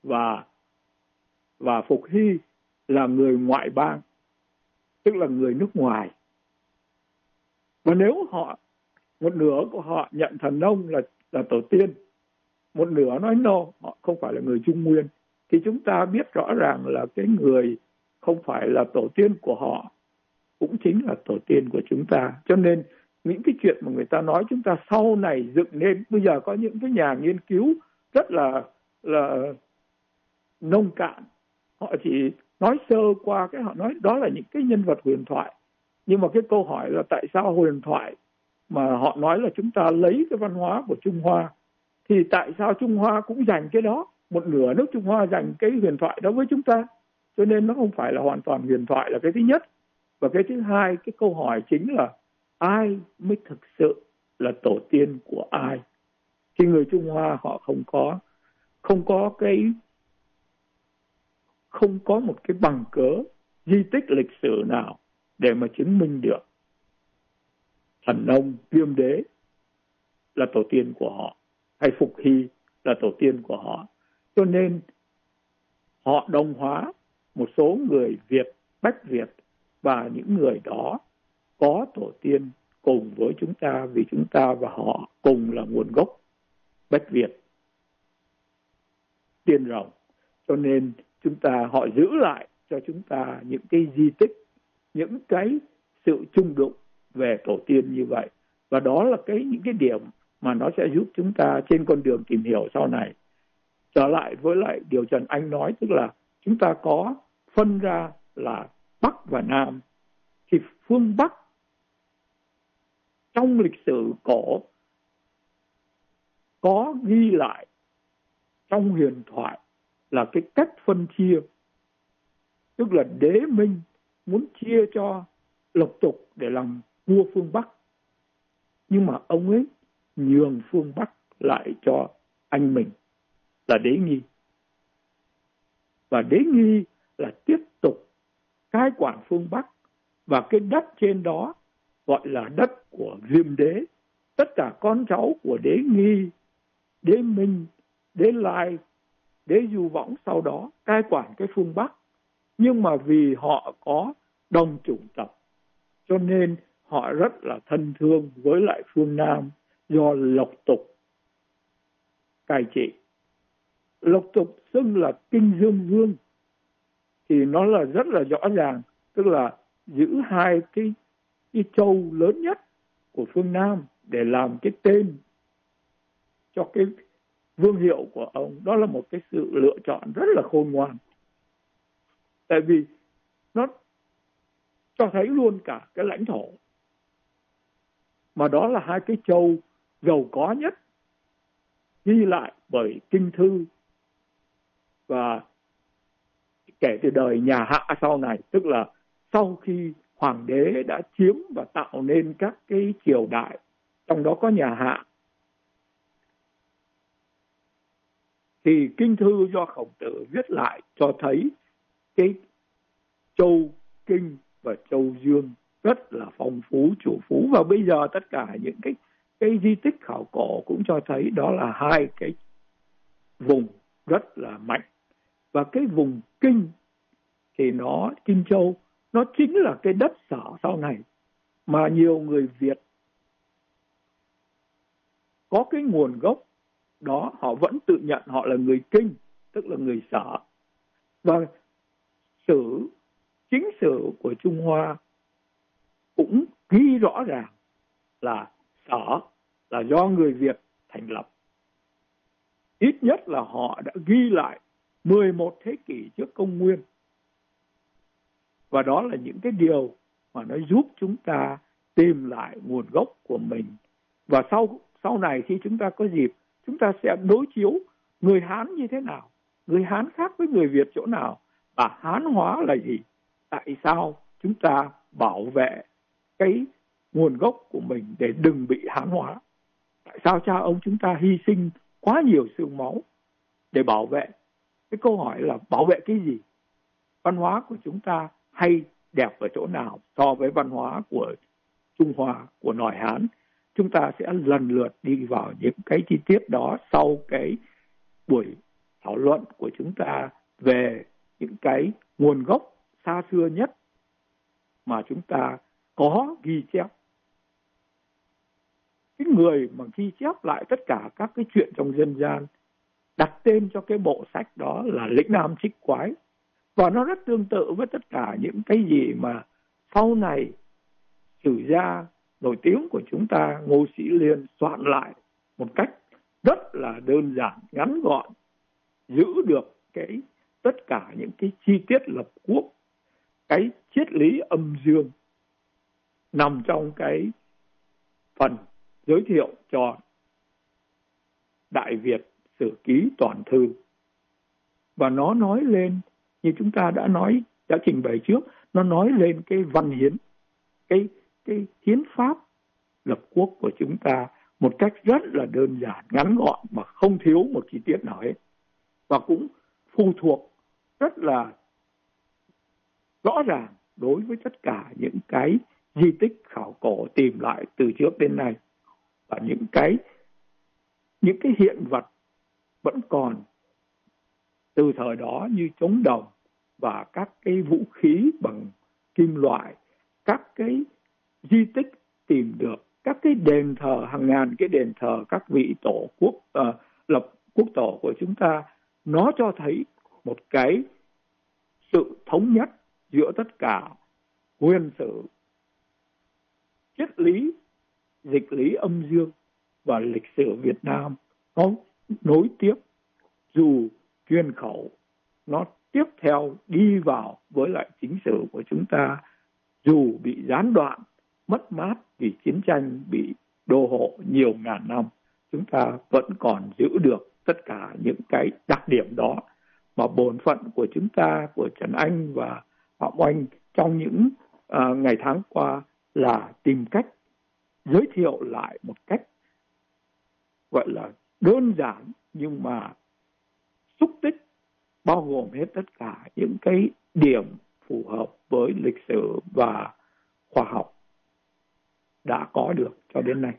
và Phục Hy là người ngoại bang, tức là người nước ngoài. Và nếu một nửa của họ nhận thần nông là tổ tiên, một nửa nói no, họ không phải là người Trung Nguyên, thì chúng ta biết rõ ràng là cái người không phải là tổ tiên của họ cũng chính là tổ tiên của chúng ta. Cho nên những cái chuyện mà người ta nói chúng ta sau này dựng nên, bây giờ có những cái nhà nghiên cứu rất là nông cạn, họ chỉ nói sơ qua họ nói đó là những cái nhân vật huyền thoại. Nhưng mà cái câu hỏi là tại sao huyền thoại mà họ nói là chúng ta lấy cái văn hóa của Trung Hoa, thì tại sao Trung Hoa cũng dành cái đó, một nửa nước Trung Hoa dành cái huyền thoại đó với chúng ta. Cho nên nó không phải là hoàn toàn huyền thoại là cái thứ nhất. Và cái thứ hai, cái câu hỏi chính là ai mới thực sự là tổ tiên của ai. Thì người Trung Hoa họ không có một cái bằng cớ di tích lịch sử nào để mà chứng minh được thần nông, Viêm Đế là tổ tiên của họ, hay Phục Hy là tổ tiên của họ. Cho nên họ đồng hóa một số người Việt, Bách Việt, và những người đó có tổ tiên cùng với chúng ta, vì chúng ta và họ cùng là nguồn gốc Bách Việt, tiên rồng. Cho nên họ giữ lại cho chúng ta những cái di tích, những cái sự chung đụng về tổ tiên như vậy. Và đó là những cái điểm mà nó sẽ giúp chúng ta trên con đường tìm hiểu sau này. Trở lại với lại điều Trần Anh nói, tức là chúng ta có phân ra là Bắc và Nam. Thì phương Bắc trong lịch sử cổ có ghi lại trong huyền thoại là cái cách phân chia, tức là Đế Minh muốn chia cho Lộc Tục để làm vua phương Bắc, nhưng mà ông ấy nhường phương Bắc lại cho anh mình là Đế Nghi. Và Đế Nghi là tiếp tục cai quản phương Bắc, và cái đất trên đó gọi là đất của Viêm Đế. Tất cả con cháu của Đế Nghi, Đế Minh, Đế Lai, Đế Du Võng sau đó cai quản cái phương Bắc. Nhưng mà vì họ có đồng chủng tộc, cho nên họ rất là thân thương với lại phương Nam do Lộc Tục cai trị. Lộc Tục xưng là Kinh Dương Vương, thì nó là rất là rõ ràng, tức là giữ hai cái châu lớn nhất của phương Nam để làm cái tên cho cái vương hiệu của ông. Đó là một cái sự lựa chọn rất là khôn ngoan, tại vì nó cho thấy luôn cả cái lãnh thổ, mà đó là hai cái châu giàu có nhất ghi lại bởi kinh thư, và kể từ đời nhà Hạ sau này, tức là sau khi hoàng đế đã chiếm và tạo nên các cái triều đại, trong đó có nhà Hạ, thì kinh thư do Khổng Tử viết lại cho thấy cái châu Kinh và châu Dương rất là phong phú, chủ phú. Và bây giờ tất cả những cái di tích khảo cổ cũng cho thấy đó là hai cái vùng rất là mạnh. Và cái vùng Kinh thì Kinh Châu, nó chính là cái đất Sở sau này mà nhiều người Việt có cái nguồn gốc đó, họ vẫn tự nhận họ là người Kinh, tức là người Sở. Và chính sử của Trung Hoa cũng ghi rõ ràng là Sở là do người Việt thành lập. Ít nhất là họ đã ghi lại 11 thế kỷ trước công nguyên. Và đó là những cái điều mà nó giúp chúng ta tìm lại nguồn gốc của mình. Và sau này khi chúng ta có dịp, chúng ta sẽ đối chiếu người Hán như thế nào, người Hán khác với người Việt chỗ nào, và Hán hóa là gì, tại sao chúng ta bảo vệ cái nguồn gốc của mình để đừng bị Hán hóa, tại sao cha ông chúng ta hy sinh quá nhiều xương máu để bảo vệ. Cái câu hỏi là bảo vệ cái gì? Văn hóa của chúng ta hay đẹp ở chỗ nào so với văn hóa của Trung Hoa, của nòi Hán? Chúng ta sẽ lần lượt đi vào những cái chi tiết đó sau cái buổi thảo luận của chúng ta về những cái nguồn gốc xa xưa nhất mà chúng ta có ghi chép. Cái người mà ghi chép lại tất cả các cái chuyện trong dân gian đặt tên cho cái bộ sách đó là Lĩnh Nam Trích Quái. Và nó rất tương tự với tất cả những cái gì mà sau này sử gia nổi tiếng của chúng ta, Ngô Sĩ Liên, soạn lại một cách rất là đơn giản, ngắn gọn, giữ được tất cả những cái chi tiết lập quốc, cái triết lý âm dương nằm trong cái phần giới thiệu cho Đại Việt Sử Ký Toàn Thư. Và nó nói lên, như chúng ta đã trình bày trước, nó nói lên cái văn hiến, cái hiến pháp lập quốc của chúng ta một cách rất là đơn giản, ngắn gọn mà không thiếu một chi tiết nào hết. Và cũng phụ thuộc rất là rõ ràng đối với tất cả những cái di tích khảo cổ tìm lại từ trước đến nay, và những cái hiện vật vẫn còn từ thời đó như trống đồng và các cái vũ khí bằng kim loại, các cái di tích tìm được, các cái đền thờ, hàng ngàn cái đền thờ các vị tổ quốc, lập quốc tổ của chúng ta. Nó cho thấy một cái sự thống nhất giữa tất cả nguyên sử, triết lý, dịch lý âm dương và lịch sử Việt Nam. Nó nối tiếp, dù truyền khẩu, nó tiếp theo đi vào với lại chính sử của chúng ta, dù bị gián đoạn, mất mát vì chiến tranh, bị đô hộ nhiều ngàn năm, chúng ta vẫn còn giữ được tất cả những cái đặc điểm đó. Mà bổn phận của chúng ta, của Trần Anh và Phạm Oanh trong những ngày tháng qua là tìm cách giới thiệu lại một cách gọi là đơn giản nhưng mà xúc tích, bao gồm hết tất cả những cái điểm phù hợp với lịch sử và khoa học đã có được cho đến nay.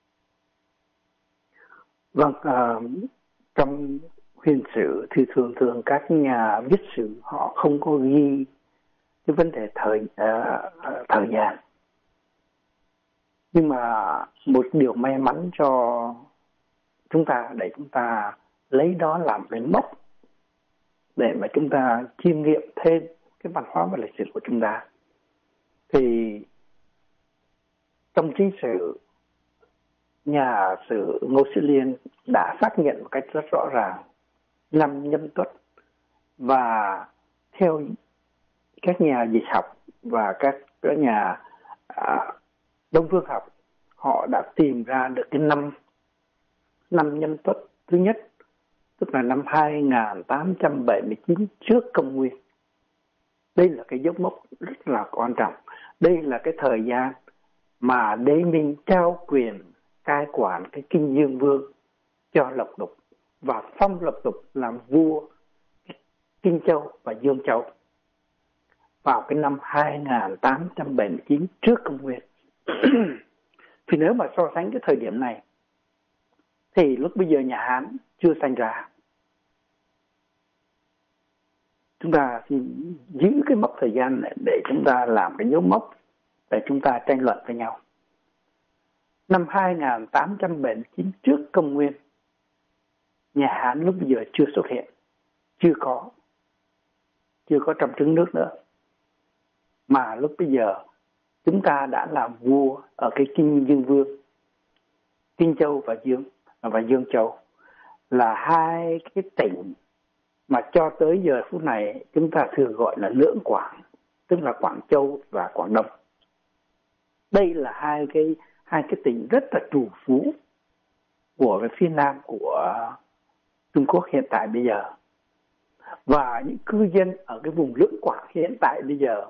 Vâng, trong huyền sử thì thường các nhà viết sử họ không có ghi cái vấn đề thời gian. Nhưng mà một điều may mắn cho chúng ta để chúng ta lấy đó làm cái mốc để mà chúng ta chiêm nghiệm thêm cái văn hóa và lịch sử của chúng ta. Thì trong chính sử, nhà sử Ngô Sĩ Liên đã xác nhận một cách rất rõ ràng năm Nhâm Tuất, và theo các nhà dịch học và các nhà Đông phương học, họ đã tìm ra được cái năm Nhâm Tuất thứ nhất, tức là năm 2879 trước công nguyên. Đây là cái dấu mốc rất là quan trọng. Đây là cái thời gian mà Đế Minh trao quyền cai quản cái Kinh Dương Vương cho Lộc Đục và phong Lộc Đục làm vua Kinh Châu và Dương Châu vào cái năm 2879 trước công nguyên. Thì nếu mà so sánh cái thời điểm này thì lúc bây giờ nhà Hán chưa sanh ra. Chúng ta xin giữ cái mốc thời gian này để chúng ta làm cái dấu mốc để chúng ta tranh luận với nhau. Năm 2879 trước công nguyên, nhà Hán lúc bây giờ chưa xuất hiện, chưa có trong trứng nước nữa. Mà lúc bây giờ chúng ta đã làm vua ở cái Kinh Dương Vương, Kinh Châu và Dương Châu là hai cái tỉnh mà cho tới giờ phút này chúng ta thường gọi là lưỡng Quảng, tức là Quảng Châu và Quảng Đông. Đây là hai cái tỉnh rất là trù phú của cái phía nam của Trung Quốc hiện tại bây giờ. Và những cư dân ở cái vùng lưỡng Quảng hiện tại bây giờ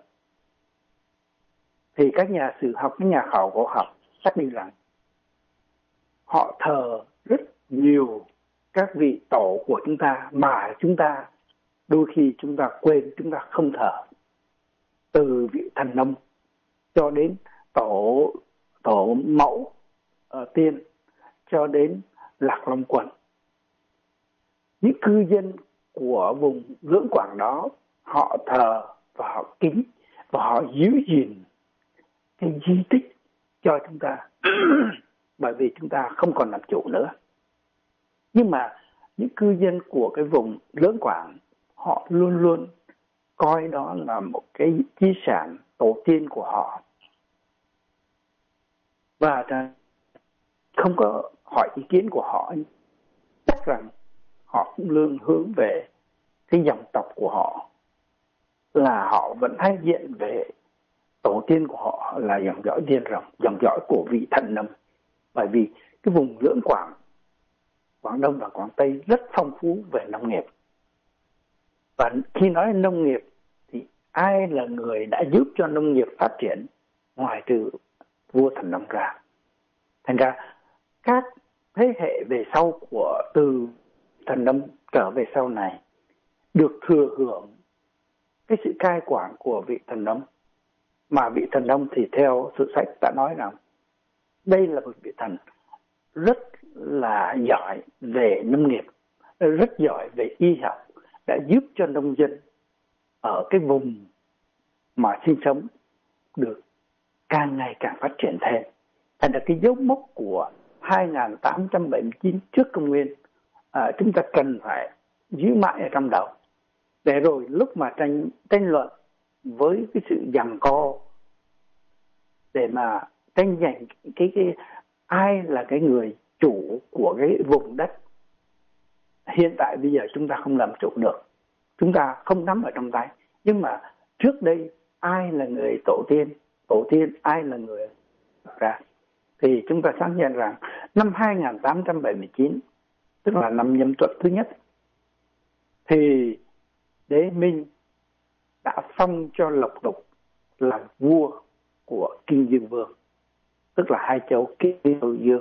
thì các nhà sử học, các nhà khảo cổ học xác định rằng họ thờ rất nhiều các vị tổ của chúng ta mà chúng ta đôi khi chúng ta quên, chúng ta không thờ. Từ vị Thần Nông cho đến tổ mẫu tiên cho đến Lạc Long Quân. Những cư dân của vùng lưỡng Quảng đó họ thờ và họ kính và họ giữ gìn cái di tích cho chúng ta bởi vì chúng ta không còn làm chủ nữa. Nhưng mà những cư dân của cái vùng lưỡng Quảng họ luôn luôn coi đó là một cái di sản tổ tiên của họ, và không có hỏi ý kiến của họ, chắc rằng họ cũng luôn hướng về cái dòng tộc của họ, là họ vẫn hay diện về tổ tiên của họ là dòng dõi Điên Rồng, dòng dõi của vị Thần Nông. Bởi vì cái vùng lưỡng Quảng, Quảng Đông và Quảng Tây rất phong phú về nông nghiệp. Và khi nói nông nghiệp thì ai là người đã giúp cho nông nghiệp phát triển ngoài trừ vua Thần Nông ra. Thành ra các thế hệ về sau của từ Thần Nông trở về sau này được thừa hưởng cái sự cai quản của vị Thần Nông. Mà vị Thần Nông thì theo sử sách đã nói rằng đây là một vị thần rất là giỏi về nông nghiệp, rất giỏi về y học, đã giúp cho nông dân ở cái vùng mà sinh sống được càng ngày càng phát triển thêm. Thành ra cái dấu mốc của 2879 trước công nguyên chúng ta cần phải giữ mãi ở trong đầu, để rồi lúc mà tranh luận với cái sự giằng co để mà tranh giành cái ai là cái người chủ của cái vùng đất hiện tại bây giờ chúng ta không làm chủ được, chúng ta không nắm ở trong tay. Nhưng mà trước đây ai là người tổ tiên ai là người ra, thì chúng ta xác nhận rằng năm 2879 tức là năm Nhâm Tuất thứ nhất thì Đế Minh đã phong cho Lộc Đục làm vua của Kinh Dương Vương, tức là hai châu Kinh Châu Dương,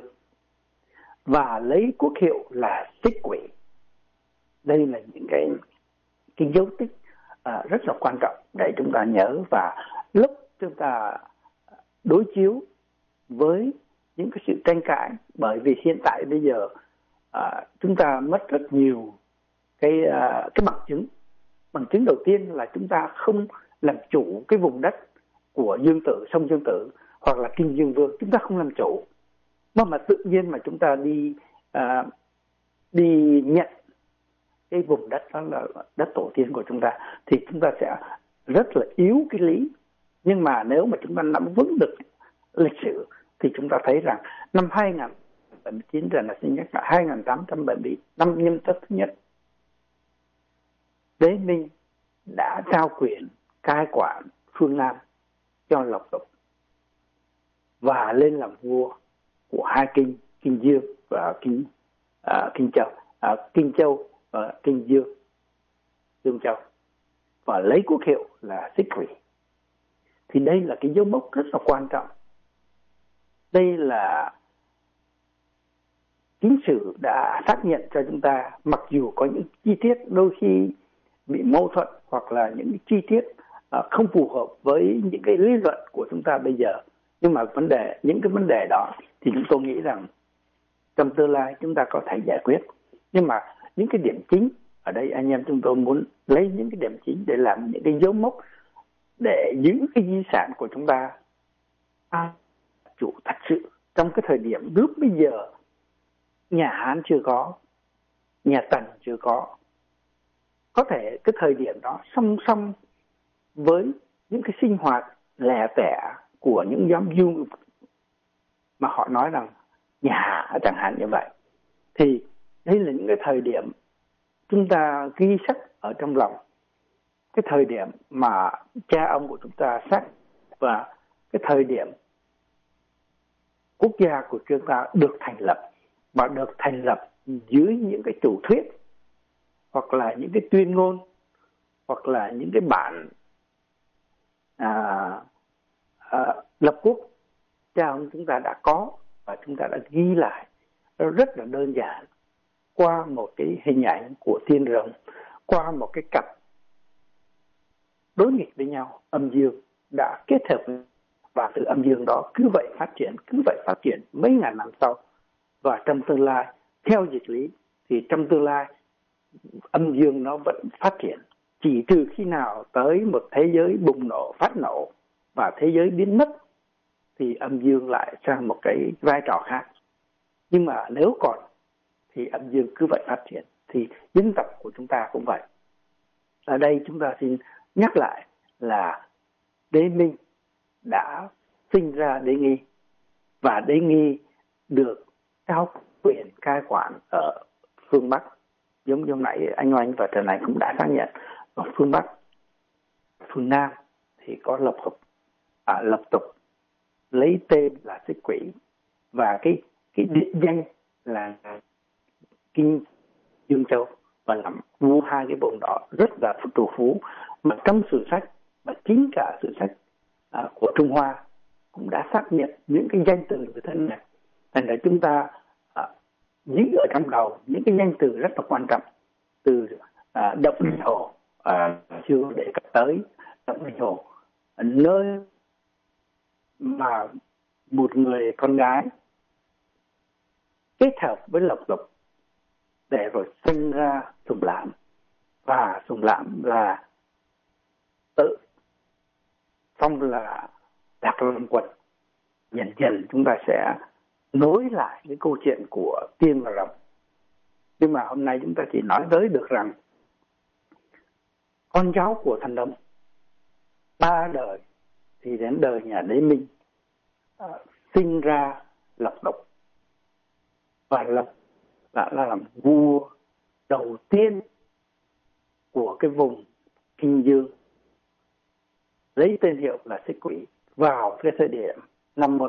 và lấy quốc hiệu là Tích Quỷ. Đây là những cái dấu tích rất là quan trọng để chúng ta nhớ, và lúc chúng ta đối chiếu với những cái sự tranh cãi, bởi vì hiện tại bây giờ chúng ta mất rất nhiều cái bằng chứng. Bằng chứng đầu tiên là chúng ta không làm chủ cái vùng đất của Dương Tử, sông Dương Tử hoặc là Kinh Dương Vương, chúng ta không làm chủ. Mà tự nhiên mà chúng ta đi nhận cái vùng đất đó là đất tổ tiên của chúng ta, thì chúng ta sẽ rất là yếu cái lý. Nhưng mà nếu mà chúng ta nắm vững được lịch sử thì chúng ta thấy rằng năm 2079 là sinh nhắc là 2870 năm Nhâm Tuất thứ nhất, Đế Minh đã trao quyền cai quản phương Nam cho Lộc Tộc và lên làm vua của hai kinh, Kinh Dương và Kinh Châu và Kinh Dương, Dương Châu, và lấy quốc hiệu là Xích Quỷ. Thì đây là cái dấu mốc rất là quan trọng. Đây là chính sử đã xác nhận cho chúng ta, mặc dù có những chi tiết đôi khi bị mâu thuẫn hoặc là những chi tiết không phù hợp với những cái lý luận của chúng ta bây giờ, nhưng mà những cái vấn đề đó thì chúng tôi nghĩ rằng trong tương lai chúng ta có thể giải quyết. Nhưng mà những cái điểm chính ở đây, anh em chúng tôi muốn lấy những cái điểm chính để làm những cái dấu mốc để giữ cái di sản của chúng ta chủ thật sự trong cái thời điểm lúc bây giờ nhà Hán chưa có, nhà Tần chưa có. Có thể cái thời điểm đó song song với những cái sinh hoạt lẻ tẻ của những nhóm du mà họ nói rằng nhà Hạ chẳng hạn như vậy. Thì đây là những cái thời điểm chúng ta ghi sắc ở trong lòng, cái thời điểm mà cha ông của chúng ta xác, và cái thời điểm quốc gia của chúng ta được thành lập, và được thành lập dưới những cái chủ thuyết hoặc là những cái tuyên ngôn hoặc là những cái bản lập quốc cha ông chúng ta đã có, và chúng ta đã ghi lại. Nó rất là đơn giản, qua một cái hình ảnh của thiên rồng, qua một cái cặp đối nghịch với nhau, âm dương đã kết hợp, và từ âm dương đó cứ vậy phát triển mấy ngàn năm sau. Và trong tương lai, theo dịch lý thì trong tương lai âm dương nó vẫn phát triển, chỉ trừ khi nào tới một thế giới bùng nổ, phát nổ và thế giới biến mất thì âm dương lại sang một cái vai trò khác. Nhưng mà nếu còn thì âm dương cứ vậy phát triển. Thì dân tộc của chúng ta cũng vậy. Ở đây chúng ta xin nhắc lại là Đế Minh đã sinh ra Đế Nghi, và Đế Nghi được trao quyền cai quản ở phương Bắc, giống nãy anh Oanh và Trần Này cũng đã xác nhận. Ở phương Bắc, phương Nam thì có Lộc Tộc lấy tên là Xích Quỷ, và cái địa danh là Kinh Dương Châu, và làm vua hai cái vùng đó rất là trù phú. Mà trong sử sách, và chính cả sử sách của Trung Hoa cũng đã xác nhận những cái danh từ như thế này. Thành ra chúng ta giữ ở trong đầu những cái danh từ rất là quan trọng, từ Động Linh Hồ, chưa để cập tới Động Linh Hồ, nơi mà một người con gái kết hợp với Lộc Tộc để rồi sinh ra Sùng Lãm, và Sùng Lãm là tự xong là Lạc Long Quật. Dần dần chúng ta sẽ nối lại cái câu chuyện của Tiên và Rồng. Nhưng mà hôm nay chúng ta chỉ nói tới được rằng con cháu của Thần Đông 3 đời thì đến đời nhà Đế Minh sinh ra Lộc Tộc, và Lộc đã làm vua đầu tiên của cái vùng Kinh Dương, lấy tên hiệu là Xích Quỷ vào cái thời điểm năm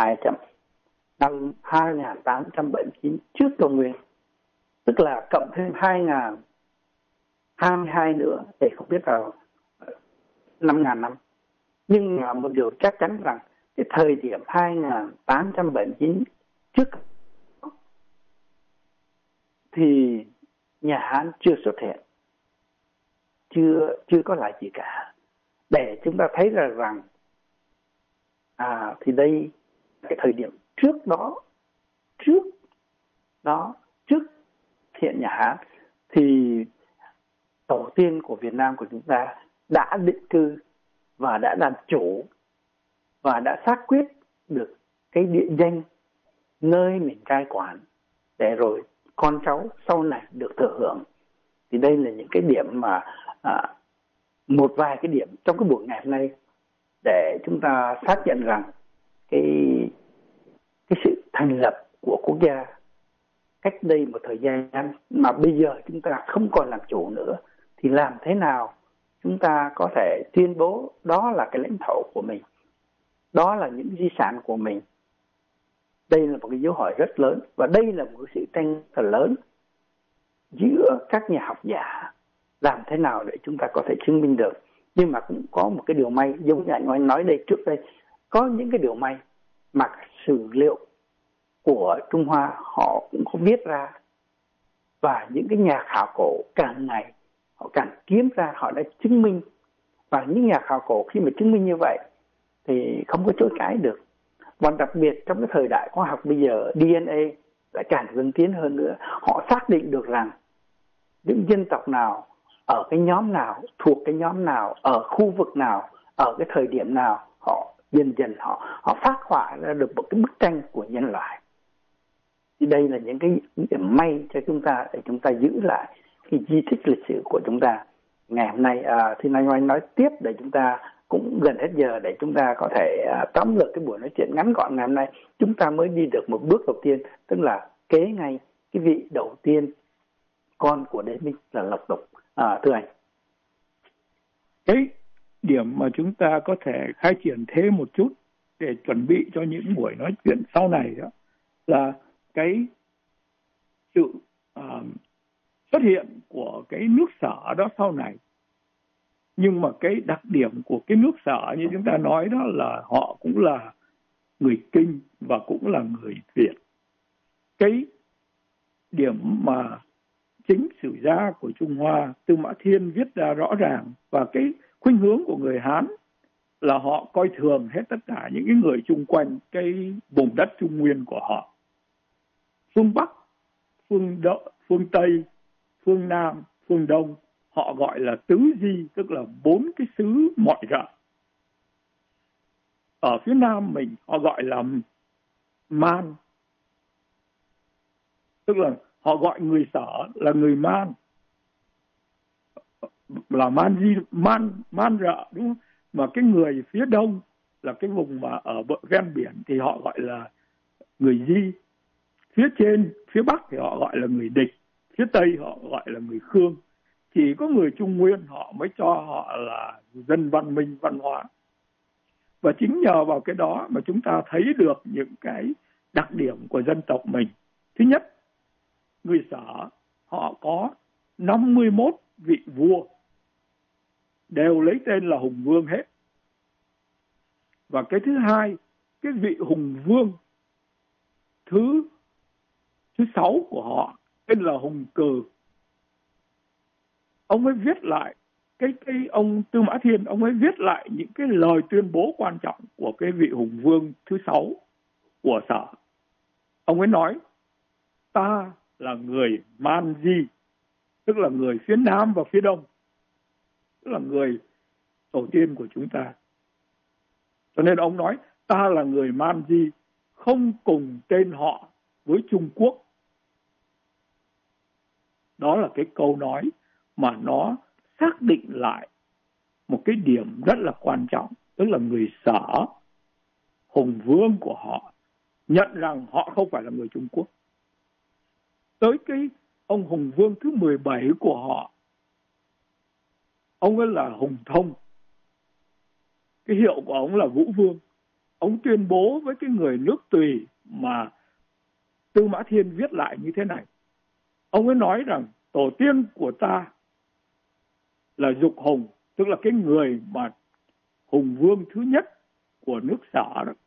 2879 trước Công nguyên, tức là cộng thêm 2022 nữa thì không biết là 5.000 năm. Nhưng mà một điều chắc chắn rằng cái thời điểm 2879 trước thì nhà Hán chưa xuất hiện, chưa có lại gì cả, để chúng ta thấy rằng thì đây cái thời điểm trước hiện nhà Hán thì tổ tiên của Việt Nam của chúng ta đã định cư và đã làm chủ và đã xác quyết được cái địa danh nơi mình cai quản, để rồi con cháu sau này được thừa hưởng. Thì đây là những cái điểm mà một vài cái điểm trong cái buổi ngày hôm nay để chúng ta xác nhận rằng cái sự thành lập của quốc gia cách đây một thời gian mà bây giờ chúng ta không còn làm chủ nữa, thì làm thế nào chúng ta có thể tuyên bố đó là cái lãnh thổ của mình, đó là những di sản của mình. Đây là một cái dấu hỏi rất lớn, và đây là một sự tranh thật lớn giữa các nhà học giả làm thế nào để chúng ta có thể chứng minh được. Nhưng mà cũng có một cái điều may, giống như anh nói đây trước đây, có những cái điều may mà sử liệu của Trung Hoa họ cũng không viết ra, và những cái nhà khảo cổ càng ngày họ càng kiếm ra, họ đã chứng minh. Và những nhà khảo cổ khi mà chứng minh như vậy thì không có chối cãi được. Và đặc biệt trong cái thời đại khoa học bây giờ, DNA lại càng vươn tiến hơn nữa. Họ xác định được rằng những dân tộc nào, ở cái nhóm nào, thuộc cái nhóm nào, ở khu vực nào, ở cái thời điểm nào, họ dần dần họ phát họa ra được một cái bức tranh của nhân loại. Thì đây là những cái điểm may cho chúng ta để chúng ta giữ lại cái di tích lịch sử của chúng ta. Ngày hôm nay thì anh nói tiếp để chúng ta cũng gần hết giờ, để chúng ta có thể tóm lược cái buổi nói chuyện ngắn gọn ngày hôm nay. Chúng ta mới đi được một bước đầu tiên, tức là kế ngay cái vị đầu tiên, con của Đế Minh là Lộc Tùng. Thưa anh, cái điểm mà chúng ta có thể khai triển thêm một chút để chuẩn bị cho những buổi nói chuyện sau này đó là cái sự xuất hiện của cái nước Sở đó sau này. Nhưng mà cái đặc điểm của cái nước Sở như chúng ta nói đó là họ cũng là người Kinh và cũng là người Việt. Cái điểm mà chính sử gia của Trung Hoa, Tư Mã Thiên viết ra rõ ràng, và cái khuynh hướng của người Hán là họ coi thường hết tất cả những cái người chung quanh cái vùng đất Trung Nguyên của họ. Phương Bắc, phương Tây, phương Nam, phương Đông, họ gọi là tứ di, tức là 4 cái xứ mọi rợ. Ở phía Nam mình họ gọi là Man, tức là họ gọi người Sở là người Man, là Man di, man rợ, đúng không? Mà cái người phía Đông là cái vùng mà ở ven biển thì họ gọi là người Di. Phía trên, phía Bắc thì họ gọi là người Địch, phía Tây họ gọi là người Khương. Chỉ có người Trung Nguyên họ mới cho họ là dân văn minh, văn hóa. Và chính nhờ vào cái đó mà chúng ta thấy được những cái đặc điểm của dân tộc mình. Thứ nhất, người Sở họ có 51 vị vua, đều lấy tên là Hùng Vương hết. Và cái thứ hai, cái vị Hùng Vương thứ 6 của họ tên là Hùng Cừ. Ông ấy viết lại cái ông Tư Mã Thiên, ông ấy viết lại những cái lời tuyên bố quan trọng của cái vị Hùng Vương thứ 6 của Sở. Ông ấy nói: ta là người Man Di, tức là người phía Nam và phía Đông, tức là người tổ tiên của chúng ta. Cho nên ông nói ta là người Man Di, không cùng tên họ với Trung Quốc. Đó là cái câu nói mà nó xác định lại một cái điểm rất là quan trọng, tức là người Sở, Hùng Vương của họ nhận rằng họ không phải là người Trung Quốc. Tới cái ông Hùng Vương thứ 17 của họ, ông ấy là Hùng Thông, cái hiệu của ông là Vũ Vương. Ông tuyên bố với cái người nước Tùy mà Tư Mã Thiên viết lại như thế này. Ông ấy nói rằng tổ tiên của ta là Dục Hùng, tức là cái người mà Hùng Vương thứ nhất của nước Sở đó.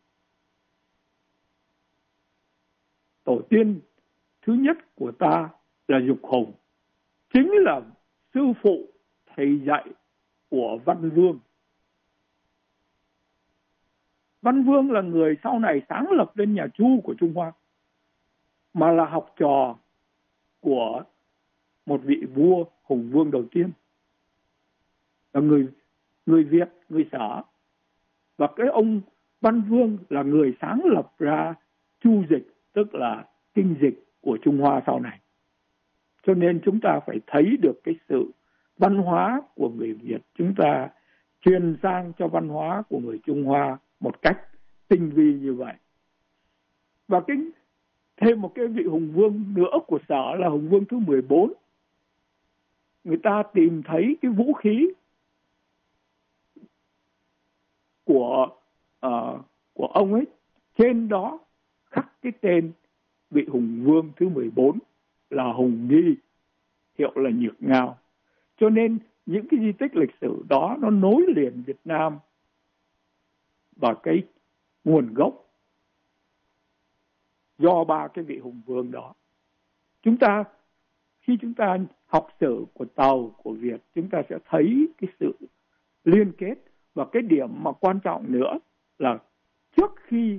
Tổ tiên thứ nhất của ta là Dục Hùng, chính là sư phụ thầy dạy của Văn Vương. Văn Vương là người sau này sáng lập lên nhà Chu của Trung Hoa, mà là học trò của một vị vua Hùng Vương đầu tiên, là người Việt, người Sở. Và cái ông Văn Vương là người sáng lập ra Chu dịch, tức là kinh dịch của Trung Hoa sau này. Cho nên chúng ta phải thấy được cái sự văn hóa của người Việt chúng ta truyền sang cho văn hóa của người Trung Hoa một cách tinh vi như vậy. Và thêm một cái vị hùng vương nữa của Sở là hùng vương thứ 14. Người ta tìm thấy cái vũ khí của ông ấy, trên đó khắc cái tên vị hùng vương thứ 14 là Hùng Nghi, hiệu là Nhược Ngao. Cho nên những cái di tích lịch sử đó nó nối liền Việt Nam và cái nguồn gốc do ba cái vị hùng vương đó. Khi chúng ta học sử của Tàu, của Việt, chúng ta sẽ thấy cái sự liên kết. Và cái điểm mà quan trọng nữa là trước khi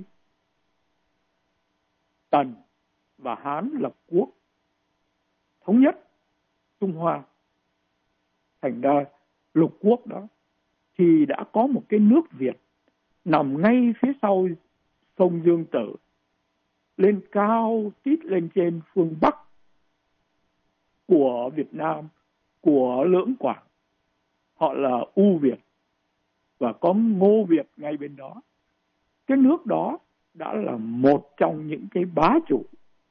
Tần và Hán lập quốc thống nhất Trung Hoa thành ra lục quốc đó, thì đã có một cái nước Việt nằm ngay phía sau sông Dương Tử, lên cao tít lên trên phương Bắc của Việt Nam, của Lưỡng Quảng. Họ là U Việt và có Ngô Việt ngay bên đó. Cái nước đó đã là một trong những cái bá chủ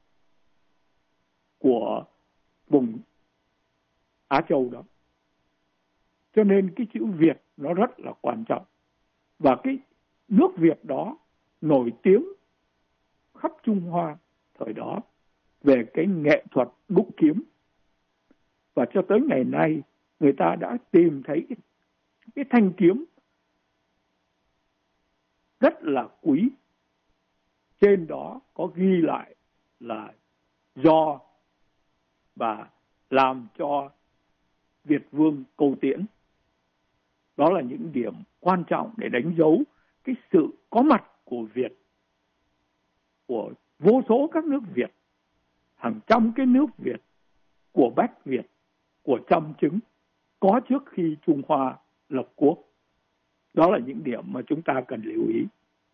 của vùng Á Châu đó. Cho nên cái chữ Việt nó rất là quan trọng. Và cái nước Việt đó nổi tiếng khắp Trung Hoa thời đó về cái nghệ thuật đúc kiếm. Và cho tới ngày nay người ta đã tìm thấy cái thanh kiếm rất là quý. Trên đó có ghi lại là do và làm cho Việt Vương Câu Tiễn. Đó là những điểm quan trọng để đánh dấu cái sự có mặt của Việt, của vô số các nước Việt, hàng trăm cái nước Việt, của Bách Việt, của Chăm Chứng, có trước khi Trung Hoa lập quốc. Đó là những điểm mà chúng ta cần lưu ý.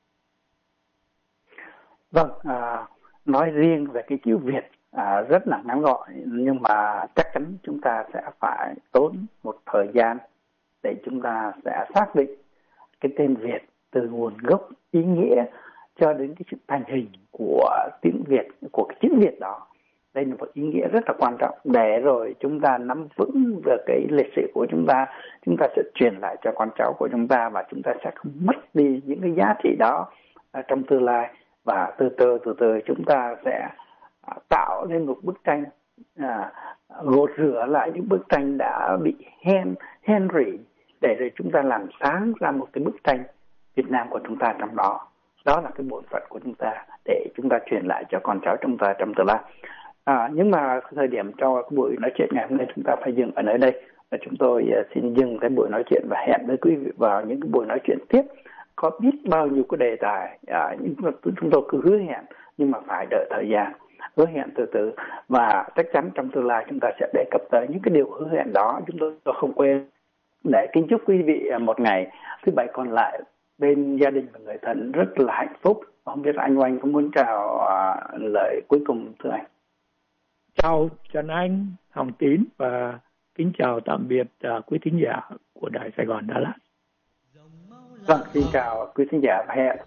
Vâng, nói riêng về cái chữ Việt rất là ngắn gọn, nhưng mà chắc chắn chúng ta sẽ phải tốn một thời gian để chúng ta sẽ xác định cái tên Việt từ nguồn gốc, ý nghĩa cho đến cái sự thành hình của tiếng Việt, của cái chữ Việt đó. Đây là một ý nghĩa rất là quan trọng để rồi chúng ta nắm vững được cái lịch sử của chúng ta sẽ truyền lại cho con cháu của chúng ta, và chúng ta sẽ không mất đi những cái giá trị đó trong tương lai. Và từ từ chúng ta sẽ tạo nên một bức tranh, gột rửa lại những bức tranh đã bị hen rỉ, để rồi chúng ta làm sáng ra một cái bức tranh Việt Nam của chúng ta trong đó. Đó là cái bổn phận của chúng ta để chúng ta truyền lại cho con cháu chúng ta trong tương lai. Nhưng mà thời điểm cho cái buổi nói chuyện ngày hôm nay chúng ta phải dừng ở nơi đây, và chúng tôi xin dừng cái buổi nói chuyện và hẹn với quý vị vào những cái buổi nói chuyện tiếp. Có biết bao nhiêu cái đề tài, nhưng chúng tôi cứ hứa hẹn, nhưng mà phải đợi thời gian, hứa hẹn từ từ, và chắc chắn trong tương lai chúng ta sẽ đề cập tới những cái điều hứa hẹn đó. Chúng tôi không quên để kính chúc quý vị một ngày thứ Bảy còn lại bên gia đình và người thân rất là hạnh phúc. Không biết anh Oanh có muốn chào lời cuối cùng thưa anh? Chào Trần Anh, Hồng Tín, và kính chào tạm biệt quý thính giả của Đài Sài Gòn Đà Lạt. Vâng, xin chào quý thính giả và hẹn